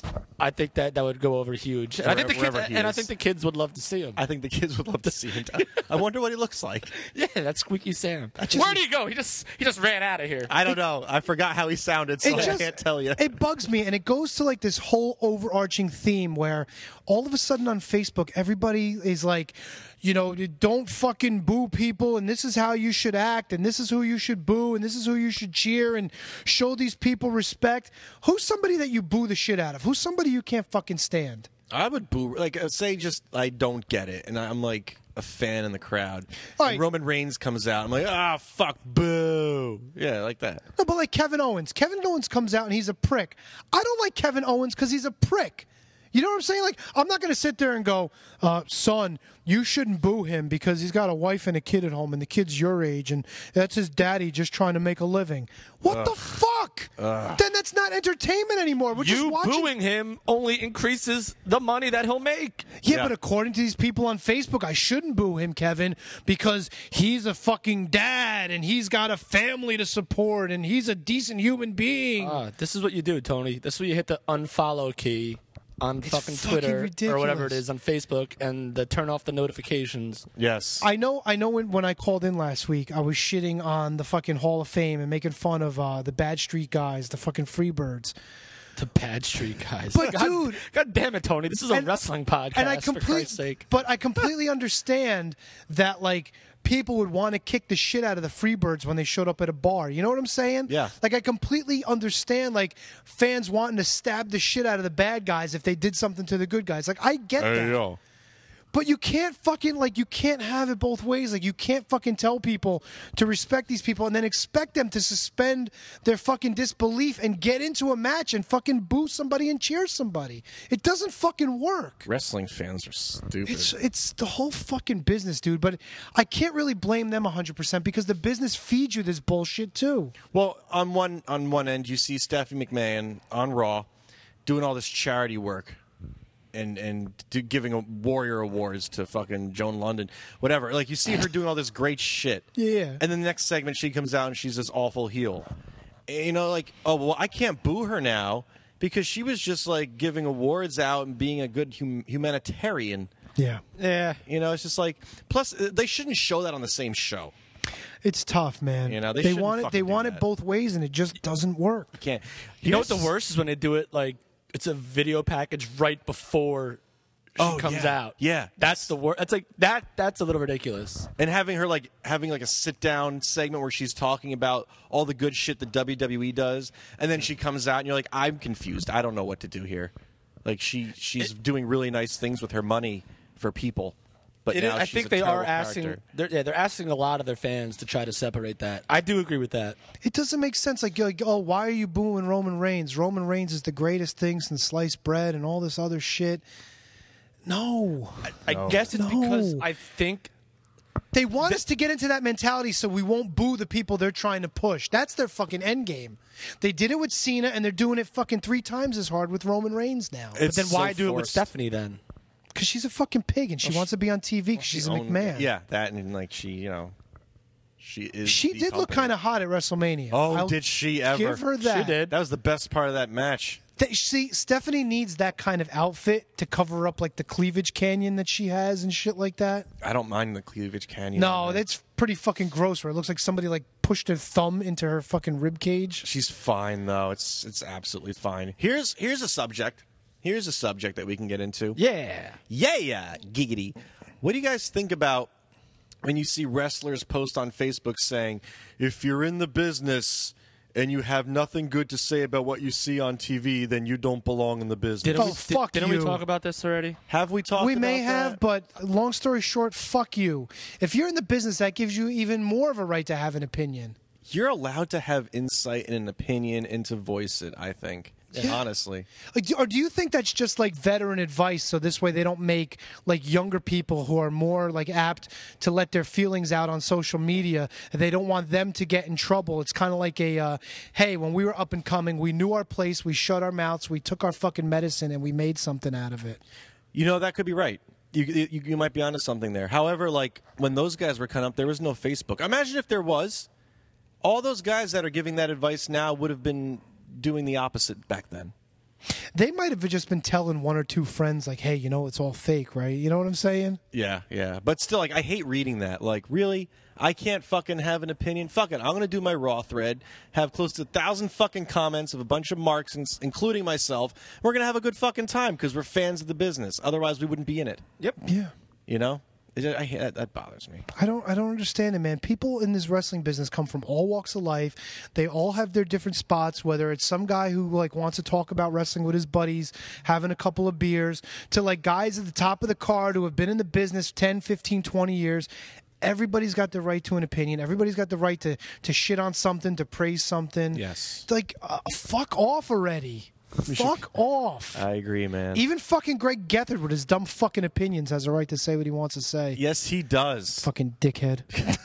I think that would go over huge. I think the kids would love to see him. I think the kids would love to see him. I wonder what he looks like. Yeah, that's Squeaky Sam. Where do you go? He just ran out of here. I don't know. I forgot how he sounded, so I can't tell you. It bugs me, and it goes to like this whole overarching theme where all of a sudden on Facebook, everybody is like, you know, don't fucking boo people, and this is how you should act, and this is who you should boo, and this is who you should cheer, and show these people respect. Who's somebody that you boo the shit out of? Who's somebody you can't fucking stand? I would boo, like, say just, I don't get it, and I'm like a fan in the crowd. Right. And Roman Reigns comes out, I'm like, fuck, boo. Yeah, like that. No, but like Kevin Owens. Kevin Owens comes out and he's a prick. I don't like Kevin Owens because he's a prick. You know what I'm saying? Like, I'm not going to sit there and go, son, you shouldn't boo him because he's got a wife and a kid at home and the kid's your age and that's his daddy just trying to make a living. What the fuck? Then that's not entertainment anymore. We're just watching. Booing him only increases the money that he'll make. Yeah, but according to these people on Facebook, I shouldn't boo him, Kevin, because he's a fucking dad and he's got a family to support and he's a decent human being. This is what you do, Tony. This is where you hit the unfollow key on fucking Twitter or whatever it is on Facebook and turn off the notifications. Yes. I know when I called in last week, I was shitting on the fucking Hall of Fame and making fun of the Bad Street guys, the fucking Freebirds. The Bad Street guys. But dude, God damn it, Tony, this is a wrestling podcast. And for Christ's sake. But I completely understand that like people would want to kick the shit out of the Freebirds when they showed up at a bar. You know what I'm saying? Yeah. Like, I completely understand, like, fans wanting to stab the shit out of the bad guys if they did something to the good guys. Like, I get that. Yo. But you can't fucking, like, you can't have it both ways. Like, you can't fucking tell people to respect these people and then expect them to suspend their fucking disbelief and get into a match and fucking boo somebody and cheer somebody. It doesn't fucking work. Wrestling fans are stupid. It's the whole fucking business, dude. But I can't really blame them 100% because the business feeds you this bullshit too. Well, on one end, you see Stephanie McMahon on Raw doing all this charity work. And giving Warrior Awards to fucking Joan London, whatever. Like, you see her doing all this great shit. Yeah. And then the next segment, she comes out and she's this awful heel. You know, like, oh, well, I can't boo her now because she was just, like, giving awards out and being a good humanitarian. Yeah. Yeah. You know, it's just like, plus, they shouldn't show that on the same show. It's tough, man. You know, they want it. shouldn't They fucking want do it that. both ways, and it just doesn't work. You can't. You know what the worst is when they do it, like, it's a video package right before she comes out. Yeah. That's the worst. That's like that's a little ridiculous. And having her having a sit down segment where she's talking about all the good shit that WWE does, and then she comes out and you're like, I'm confused. I don't know what to do here. Like she's doing really nice things with her money for people. But now I she's think a they are terrible asking. character. They're asking a lot of their fans to try to separate that. I do agree with that. It doesn't make sense. Like, oh, why are you booing Roman Reigns? Roman Reigns is the greatest thing since sliced bread and all this other shit. No. I guess it's because I think they want us to get into that mentality so we won't boo the people they're trying to push. That's their fucking end game. They did it with Cena, and they're doing it fucking 3 times as hard with Roman Reigns now. But then why do it with Stephanie then? Because she's a fucking pig and she wants to be on TV because she's a McMahon. Yeah, that and like she, you know. She did look kind of hot at WrestleMania. Oh, did she ever? Give her that. She did. That was the best part of that match. See, Stephanie needs that kind of outfit to cover up like the cleavage canyon that she has and shit like that. I don't mind the cleavage canyon. No, that's pretty fucking gross. Where it looks like somebody like pushed their thumb into her fucking rib cage. She's fine though. It's absolutely fine. Here's a subject. Here's a subject that we can get into. Yeah. Yeah, giggity. What do you guys think about when you see wrestlers post on Facebook saying, if you're in the business and you have nothing good to say about what you see on TV, then you don't belong in the business. Didn't we talk about this already? Have we talked about that? We may have, but long story short, fuck you. If you're in the business, that gives you even more of a right to have an opinion. You're allowed to have insight and an opinion and to voice it, I think. Yeah. Honestly. Or do you think that's just like veteran advice, so this way they don't make like younger people who are more like apt to let their feelings out on social media? They don't want them to get in trouble. It's kind of like a, hey, when we were up and coming, we knew our place, we shut our mouths, we took our fucking medicine, and we made something out of it. You know, that could be right. You might be onto something there. However, like when those guys were coming up, there was no Facebook. Imagine if there was. All those guys that are giving that advice now would have been doing the opposite back then. They might have just been telling one or two friends, like, hey, you know, it's all fake, right? You know what I'm saying? Yeah. But still, like, I hate reading that. Like, really? I can't fucking have an opinion? Fuck it. I'm going to do my Raw thread, have close to 1,000 fucking comments of a bunch of marks, including myself. We're going to have a good fucking time because we're fans of the business. Otherwise, we wouldn't be in it. Yep. Yeah. You know? That bothers me. I don't understand it, man. People in this wrestling business come from all walks of life. They all have their different spots, whether it's some guy who like wants to talk about wrestling with his buddies, having a couple of beers, to like guys at the top of the card who have been in the business 10, 15, 20 years. Everybody's got the right to an opinion. Everybody's got the right to shit on something, to praise something. Yes. Like, fuck off already. Fuck off. I agree, man. Even fucking Greg Gethard with his dumb fucking opinions has a right to say what he wants to say. Yes, he does. Fucking dickhead.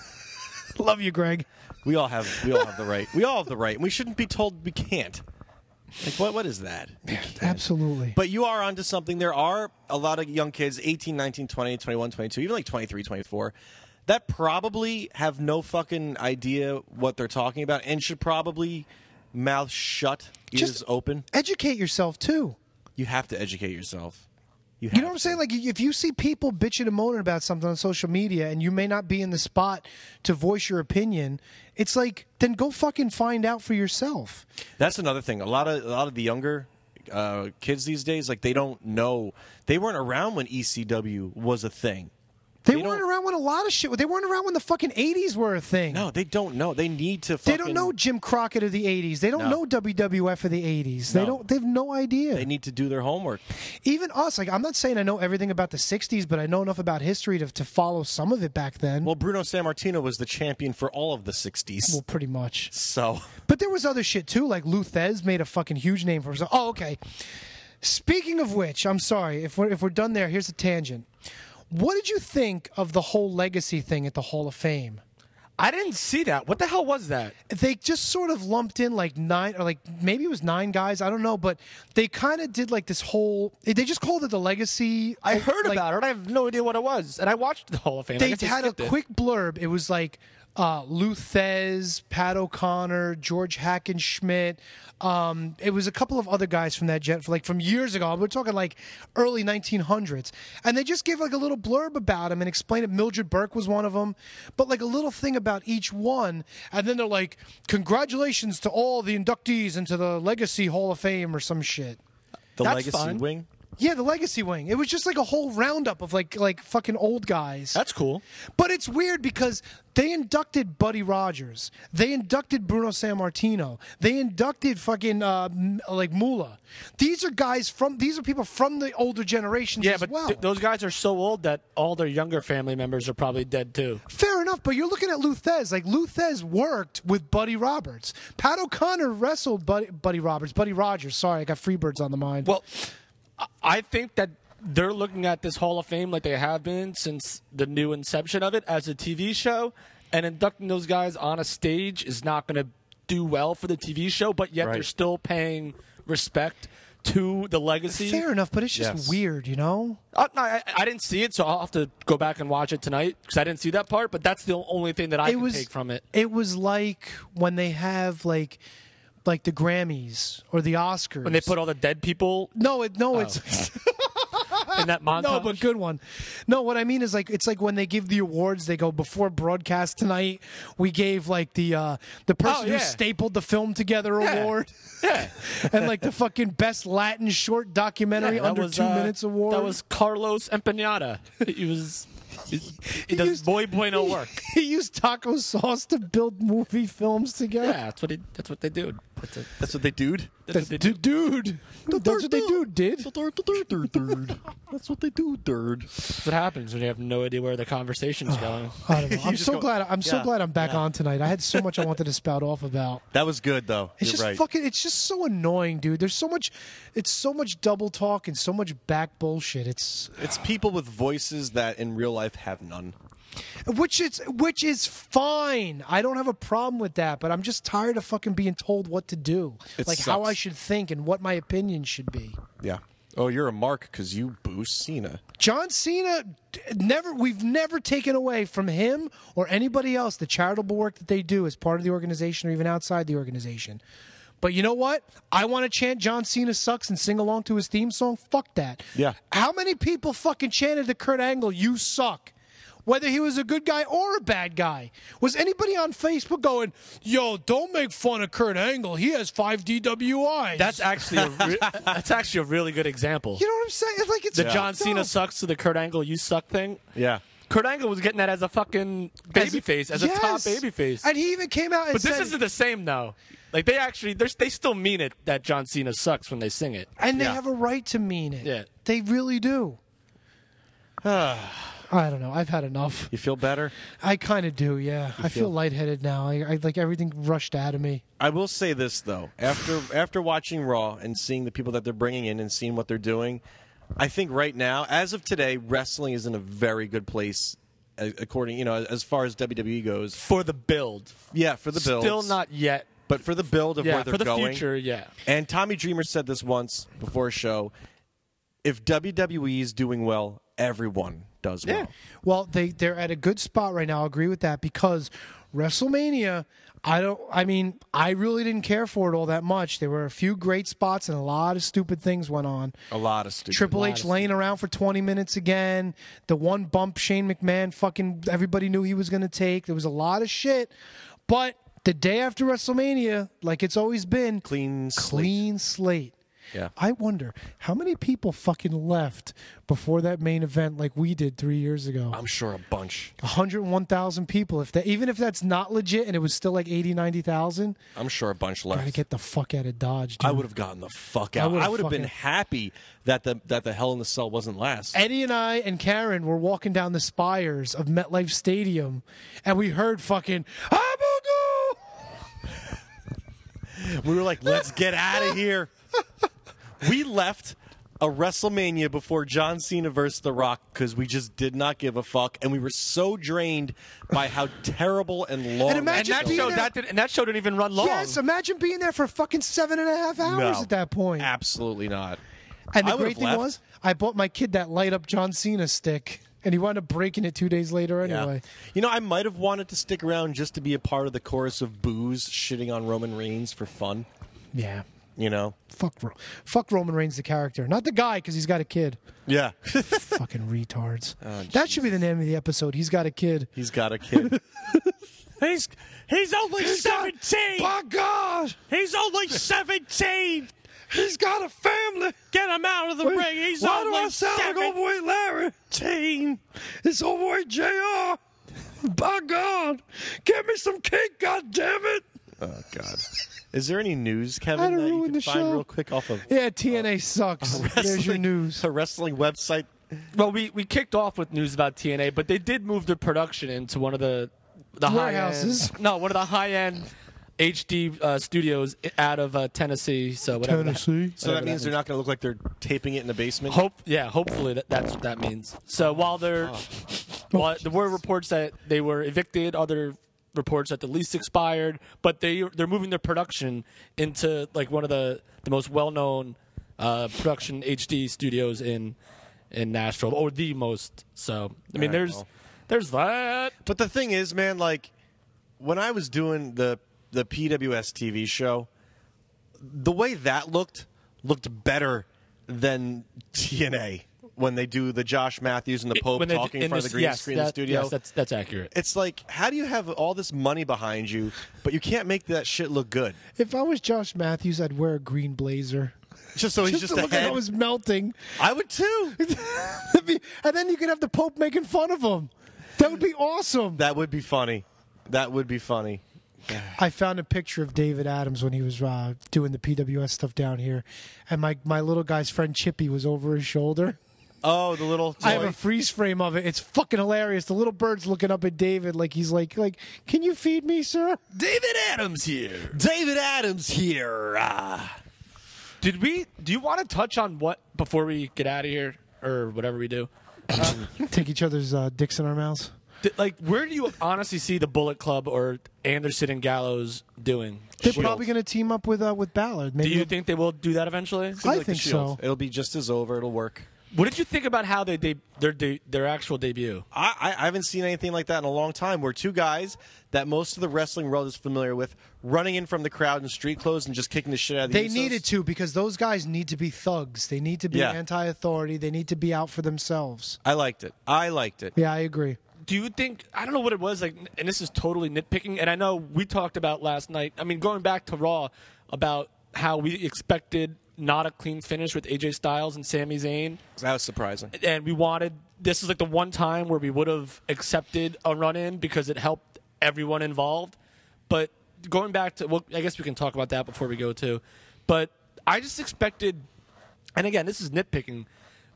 Love you, Greg. We all have the right. We all have the right, and we shouldn't be told we can't. Like, what is that? Yeah, absolutely. But you are onto something. There are a lot of young kids, 18, 19, 20, 21, 22, even like 23, 24, that probably have no fucking idea what they're talking about and should probably mouth shut, ears open. Educate yourself, too. You have to educate yourself. You know what I'm saying? Like, if you see people bitching and moaning about something on social media and you may not be in the spot to voice your opinion, it's like, then go fucking find out for yourself. That's another thing. A lot of the younger kids these days, like, they don't know. They weren't around when ECW was a thing. They weren't around when a lot of shit. They weren't around when the fucking 80s were a thing. No, they don't know. They need to They don't know Jim Crockett of the 80s. They don't know WWF of the 80s. They have no idea. They need to do their homework. Even us, like, I'm not saying I know everything about the 60s, but I know enough about history to follow some of it back then. Well, Bruno Sammartino was the champion for all of the 60s. Well, pretty much. So. But there was other shit, too. Like, Lou Thez made a fucking huge name for himself. Oh, okay. Speaking of which, I'm sorry. If we're done there, here's a tangent. What did you think of the whole legacy thing at the Hall of Fame? I didn't see that. What the hell was that? They just sort of lumped in like 9, or like maybe it was 9 guys. I don't know, but they kind of did like this whole. They just called it the legacy. I heard about it. I have no idea what it was, and I watched the Hall of Fame. They had a quick blurb. It was like Lou Thez, Pat O'Connor, George Hackenschmidt. It was a couple of other guys from that from years ago. We're talking like early 1900s. And they just gave like a little blurb about him and explained it. Mildred Burke was one of them. But like a little thing about each one. And then they're like, congratulations to all the inductees into the Legacy Hall of Fame or some shit. That's Legacy Wing? Yeah, the Legacy Wing. It was just like a whole roundup of like fucking old guys. That's cool. But it's weird because they inducted Buddy Rogers. They inducted Bruno Sammartino. They inducted fucking like Moolah. These are people from the older generations as well. Those guys are so old that all their younger family members are probably dead too. Fair enough, but you're looking at Lou Thez. Like, Lou Thez worked with Buddy Roberts. Pat O'Connor wrestled Buddy Roberts. Buddy Rogers. Sorry, I got Freebirds on the mind. Well, I think that they're looking at this Hall of Fame like they have been since the new inception of it as a TV show, and inducting those guys on a stage is not going to do well for the TV show, but yet they're still paying respect to the legacy. Fair enough, but it's just Yes. weird, you know? No, I didn't see it, so I'll have to go back and watch it tonight because I didn't see that part. But that's the only thing that I can take from it. It was like when they have like the Grammys or the Oscars. When they put all the dead people. It's in that montage. No, but good one. No, what I mean is like it's like when they give the awards, they go before broadcast tonight. We gave like the person who stapled the film together award. Yeah. And like the fucking best Latin short documentary under 2 minutes award. That was Carlos Empanada. He does boy bueno work. He used taco sauce to build movie films together. Yeah, that's what they do. That's what they dude. That's dude. That's what they do, did. That's what they do, dude. That's what happens when you have no idea where the conversation's going. I don't know. I'm so glad. I'm so glad I'm back on tonight. I had so much I wanted to spout off about. That was good though. It's You're just right. fucking. It's just so annoying, dude. There's so much. It's so much double talk and so much back bullshit. It's people with voices that in real life have none. which is fine. I don't have a problem with that. But I'm just tired of fucking being told what to do, It like how sucks. I should think and what my opinion should be. Yeah. Oh, you're a mark because you boo Cena. John Cena, we've never taken away from him or anybody else the charitable work that they do as part of the organization or even outside the organization. But you know what? I want to chant John Cena sucks and sing along to his theme song. Fuck that. Yeah. How many people fucking chanted to Kurt Angle, you suck? Whether he was a good guy or a bad guy. Was anybody on Facebook going, yo, don't make fun of Kurt Angle. He has 5 DWIs. That's actually a really good example. You know what I'm saying? It's like it's The fucked John Cena up. sucks to the Kurt Angle you suck thing. Yeah. Kurt Angle was getting that as a fucking babyface, as a top babyface. And he even came out and But said... this isn't the same, though. Like, they still mean it that John Cena sucks when they sing it. And they have a right to mean it. Yeah. They really do. I don't know. I've had enough. You feel better? I kind of do, yeah. I feel feel- lightheaded now. I like everything rushed out of me. I will say this though: after watching Raw and seeing the people that they're bringing in and seeing what they're doing, I think right now, as of today, wrestling is in a very good place, according as far as WWE goes. For the build. Yeah, for the build. Still not yet. But for the build of Yeah, where they're for the going. future, yeah. And Tommy Dreamer said this once before a show: if WWE is doing well, everyone does well. Well, they're at a good spot right now. I'll agree with that because WrestleMania, I really didn't care for it all that much. There were a few great spots and a lot of stupid things went on. A lot of stupid. Triple H laying around for 20 minutes again. The one bump Shane McMahon fucking everybody knew he was going to take. There was a lot of shit. But the day after WrestleMania, like it's always been, clean slate. Yeah. I wonder how many people fucking left before that main event like we did 3 years ago. I'm sure a bunch. 101,000 people. Even if that's not legit and it was still like 80, 90,000. I'm sure a bunch left. Gotta get the fuck out of Dodge, dude. I would have gotten the fuck out. I would have been happy that the Hell in the Cell wasn't last. Eddie and I and Karen were walking down the spires of MetLife Stadium, and we heard fucking Abudu! We were like, let's get out of here. We left a WrestleMania before John Cena versus The Rock because we just did not give a fuck, and we were so drained by how terrible and long. And imagine that being show there- that show didn't even run long. Yes, imagine being there for fucking 7.5 hours No, at that point. Absolutely not. And the I great would've thing left. was, I bought my kid that light up John Cena stick, and he wound up breaking it 2 days later anyway. I might have wanted to stick around just to be a part of the chorus of boos shitting on Roman Reigns for fun. Yeah. Fuck Roman Reigns, the character. Not the guy, because he's got a kid. Yeah. Fucking retards. Oh, that should be the name of the episode. He's got a kid. He's got a kid. He's only 17. By God! He's only 17. He's got a family. Get him out of the ring. He's Why do only I sound like Overweight Larry? 17. It's Overweight JR. By God. Give me some cake, God damn it. Oh, God. Is there any news, I Kevin, don't that you ruin can the find show. real quick off of Yeah, TNA sucks. There's your news. a wrestling website? Well, we kicked off with news about TNA, but they did move their production into one of the warehouses. one of the high-end HD studios out of Tennessee. So whatever. Tennessee. So that means they're not going to look like they're taping it in the basement? Hopefully that's what that means. So while there were reports that they were evicted, other reports that the lease expired, but they're moving their production into like one of the most well-known production HD studios in Nashville, or the most. So I mean, there's that. But the thing is, man, like when I was doing the PWS TV show, the way that looked better than TNA when they do the Josh Matthews and the Pope talking in front of the green screen in the studio. Yes, that's accurate. It's like, how do you have all this money behind you, but you can't make that shit look good? If I was Josh Matthews, I'd wear a green blazer. Just so he's just to look like ahead. I was melting. I would too. And then you could have the Pope making fun of him. That would be awesome. That would be funny. That would be funny. I found a picture of David Adams when he was doing the PWS stuff down here, and my little guy's friend Chippy was over his shoulder. Oh, the little toy. I have a freeze frame of it. It's fucking hilarious. The little bird's looking up at David like he's like, can you feed me, sir? David Adams here. David Adams here. Do you want to touch on what before we get out of here or whatever we do? Take each other's dicks in our mouths. Like, where do you honestly see the Bullet Club or Anderson and Gallows doing? They're probably going to team up with Ballard. Maybe do you think they will do that eventually? I think so. It'll be just as over. It'll work. What did you think about how their actual debut? I haven't seen anything like that in a long time, where two guys that most of the wrestling world is familiar with running in from the crowd in street clothes and just kicking the shit out of the They needed to, because those guys need to be thugs. They need to be anti-authority. They need to be out for themselves. I liked it. Yeah, I agree. Do you think, I don't know what it was, like, and this is totally nitpicking, and I know we talked about last night, I mean, going back to Raw, about how we expected not a clean finish with AJ Styles and Sami Zayn. That was surprising. And we wanted, this is like the one time where we would have accepted a run-in because it helped everyone involved. But going back to, well, I guess we can talk about that before we go to, but I just expected, and again, this is nitpicking,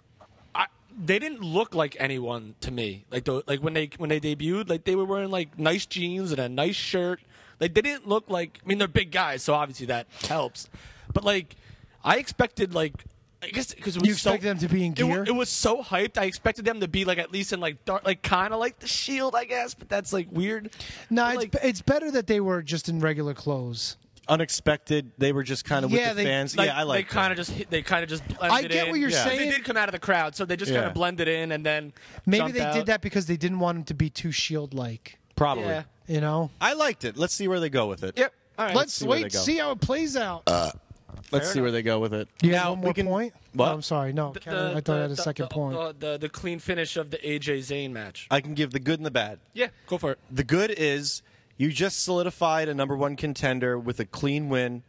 they didn't look like anyone to me. Like when they debuted, like they were wearing like nice jeans and a nice shirt. Like they didn't look like, I mean, they're big guys, so obviously that helps. But like I expected, like, I guess because it was you expected them to be in gear. It was so hyped. I expected them to be like at least in like dark, like kind of like the Shield, I guess. But that's like weird. No, it's better that they were just in regular clothes. Unexpected. They were just kind of with the fans. Like, I like. They kind of just blended I get in. what you're saying. They did come out of the crowd, so they just kind of blended in and then maybe they jumped did out. that because they didn't want them to be too Shield-like. Probably. Yeah. You know. I liked it. Let's see where they go with it. Yep. All right. Let's wait, see how it plays out. Let's see where they go with it. You have one more point? What? No, I'm sorry. No, I thought I had a second point. The clean finish of the AJ Zayn match. I can give the good and the bad. Yeah, go for it. The good is you just solidified a number one contender with a clean win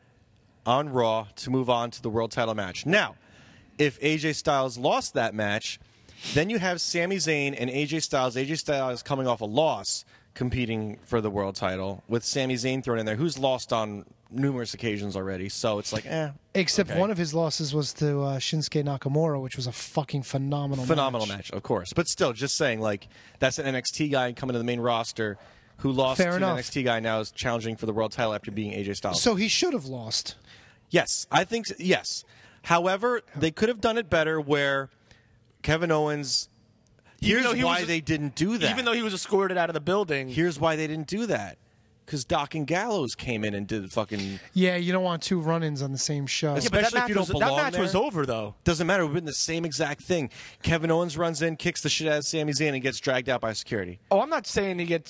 on Raw to move on to the world title match. Now, if AJ Styles lost that match, then you have Sami Zayn and AJ Styles. AJ Styles coming off a loss, competing for the world title, with Sami Zayn thrown in there, who's lost on numerous occasions already. So it's like, Except okay. one of his losses was to Shinsuke Nakamura, which was a fucking phenomenal match, of course. But still, just saying, like, that's an NXT guy coming to the main roster who lost Fair to enough. an NXT guy, now is challenging for the world title after being AJ Styles. So he should have lost. Yes, I think so, yes. However, they could have done it better where Kevin Owens... Here's why they didn't do that. Even though he was escorted out of the building. Here's why they didn't do that. Because Doc and Gallows came in and did fucking... Yeah, you don't want two run-ins on the same show. Especially if you don't belong that match there. was over, though. Doesn't matter. We've been the same exact thing. Kevin Owens runs in, kicks the shit out of Sami Zayn, and gets dragged out by security. Oh, I'm not saying he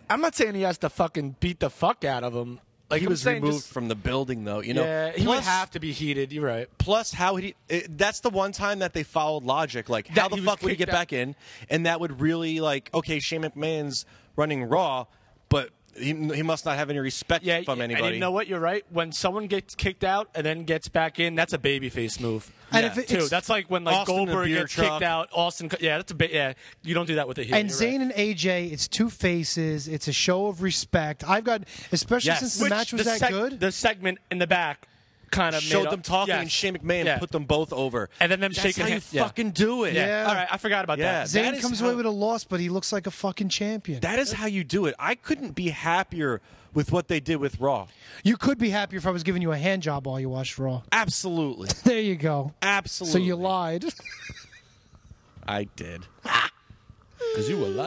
has to fucking beat the fuck out of him. Like, He I'm was saying removed just- from the building, though. You know, Yeah, he would have to be heated. You're right. Plus, that's the one time that they followed logic. Like, how the fuck would he get back in? And that would really, like, okay, Shane McMahon's running Raw, but he must not have any respect from anybody. And you know what? You're right. When someone gets kicked out and then gets back in, that's a babyface move. And if too. That's like when like Austin in the Goldberg beer gets truck. kicked out. Austin, that's a you don't do that with a heel. And You're Zayn right. and AJ, it's two faces. It's a show of respect. I've got, especially since the Which match was that good. The segment in the back kind of showed them talking, and Shane McMahon put them both over. And then them That's shaking how you hands. Yeah. fucking do it. Yeah. All right, I forgot about that. Zayn comes away with a loss, but he looks like a fucking champion. That is how you do it. I couldn't be happier with what they did with Raw. You could be happier if I was giving you a hand job while you watched Raw. Absolutely. There you go. Absolutely. So you lied. I did. Because you a liar.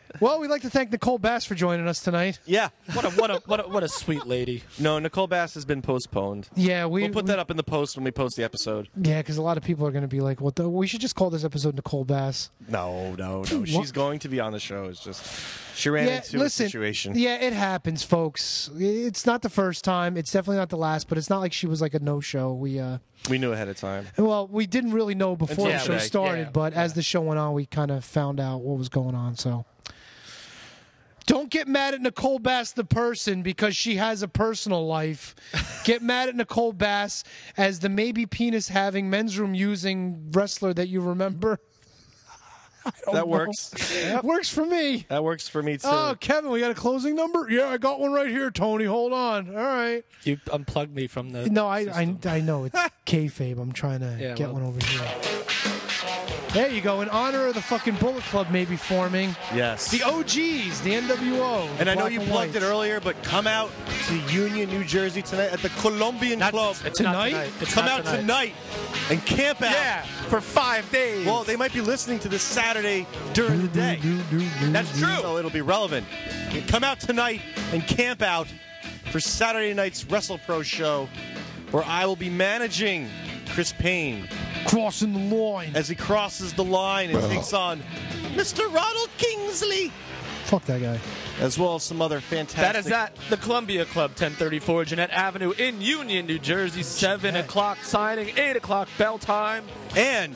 Well, we'd like to thank Nicole Bass for joining us tonight. Yeah. What a sweet lady. No, Nicole Bass has been postponed. Yeah, we'll put that up in the post when we post the episode. Yeah, because a lot of people are going to be like, "What the? We should just call this episode Nicole Bass." No. She's going to be on the show. It's just she ran into a situation. Yeah, it happens, folks. It's not the first time. It's definitely not the last. But it's not like she was like a no-show. We knew ahead of time. Well, we didn't really know before the show today. started, but as the show went on, we kind of found out what was going on. So. Don't get mad at Nicole Bass, the person, because she has a personal life. Get mad at Nicole Bass as the maybe penis-having, men's room-using wrestler that you remember. That works. Yep. Works for me. That works for me, too. Oh, Kevin, we got a closing number? Yeah, I got one right here, Tony. Hold on. All right. You unplugged me from the No, I know. It's kayfabe. I'm trying to get one over here. There you go. In honor of the fucking Bullet Club maybe forming. Yes. The OGs, the NWO. And I know you plugged it earlier, but come out to Union, New Jersey tonight at the Colombian Club. Tonight? Come out tonight and camp out. Yeah, for 5 days. Well, they might be listening to this Saturday during the day. That's true. So it'll be relevant. Come out tonight and camp out for Saturday night's WrestlePro show, where I will be managing Chris Payne. Crossing the line. As he crosses the line and takes on Mr. Ronald Kingsley. Fuck that guy. As well as some other fantastic... That is at the Columbia Club, 1034 Jeanette Avenue in Union, New Jersey. 7 o'clock signing, 8 o'clock bell time. And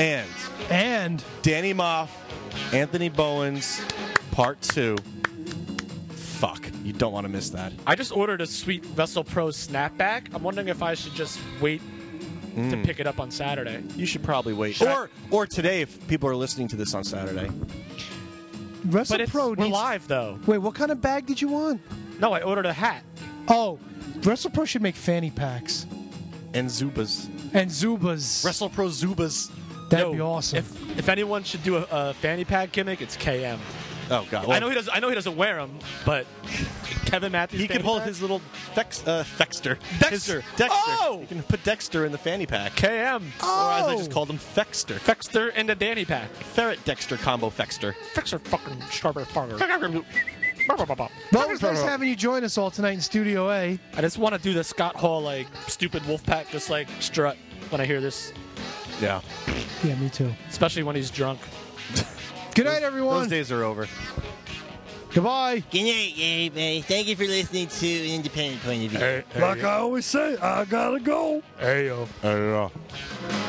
Danny Moff, Anthony Bowens, Part 2. Fuck. You don't want to miss that. I just ordered a sweet WrestlePro snapback. I'm wondering if I should just wait to pick it up on Saturday. You should probably wait. Or today if people are listening to this on Saturday. WrestlePro we're live, though. Wait, what kind of bag did you want? No, I ordered a hat. Oh, WrestlePro should make fanny packs. And Zubas. WrestlePro Zubas. That'd be awesome. If anyone should do a fanny pack gimmick, it's KM. Oh God! Well, I know he doesn't wear them, but Kevin Matthews. He can hold his little Dexter. Dexter. Oh! He can put Dexter in the fanny pack. KM. Or as I just called him, Fexter. Fexter in the Danny pack. Ferret Dexter combo Fexter. Fexter fucking strawberry fucker. Well, it was nice having you join us all tonight in Studio A. I just want to do the Scott Hall like stupid Wolfpack, just like strut when I hear this. Yeah. Yeah, me too. Especially when he's drunk. Good night, everyone. Those days are over. Goodbye. Good night, everybody. Thank you for listening to an independent point of view. Like I always say, I gotta go. Hey, yo. Hey, yo.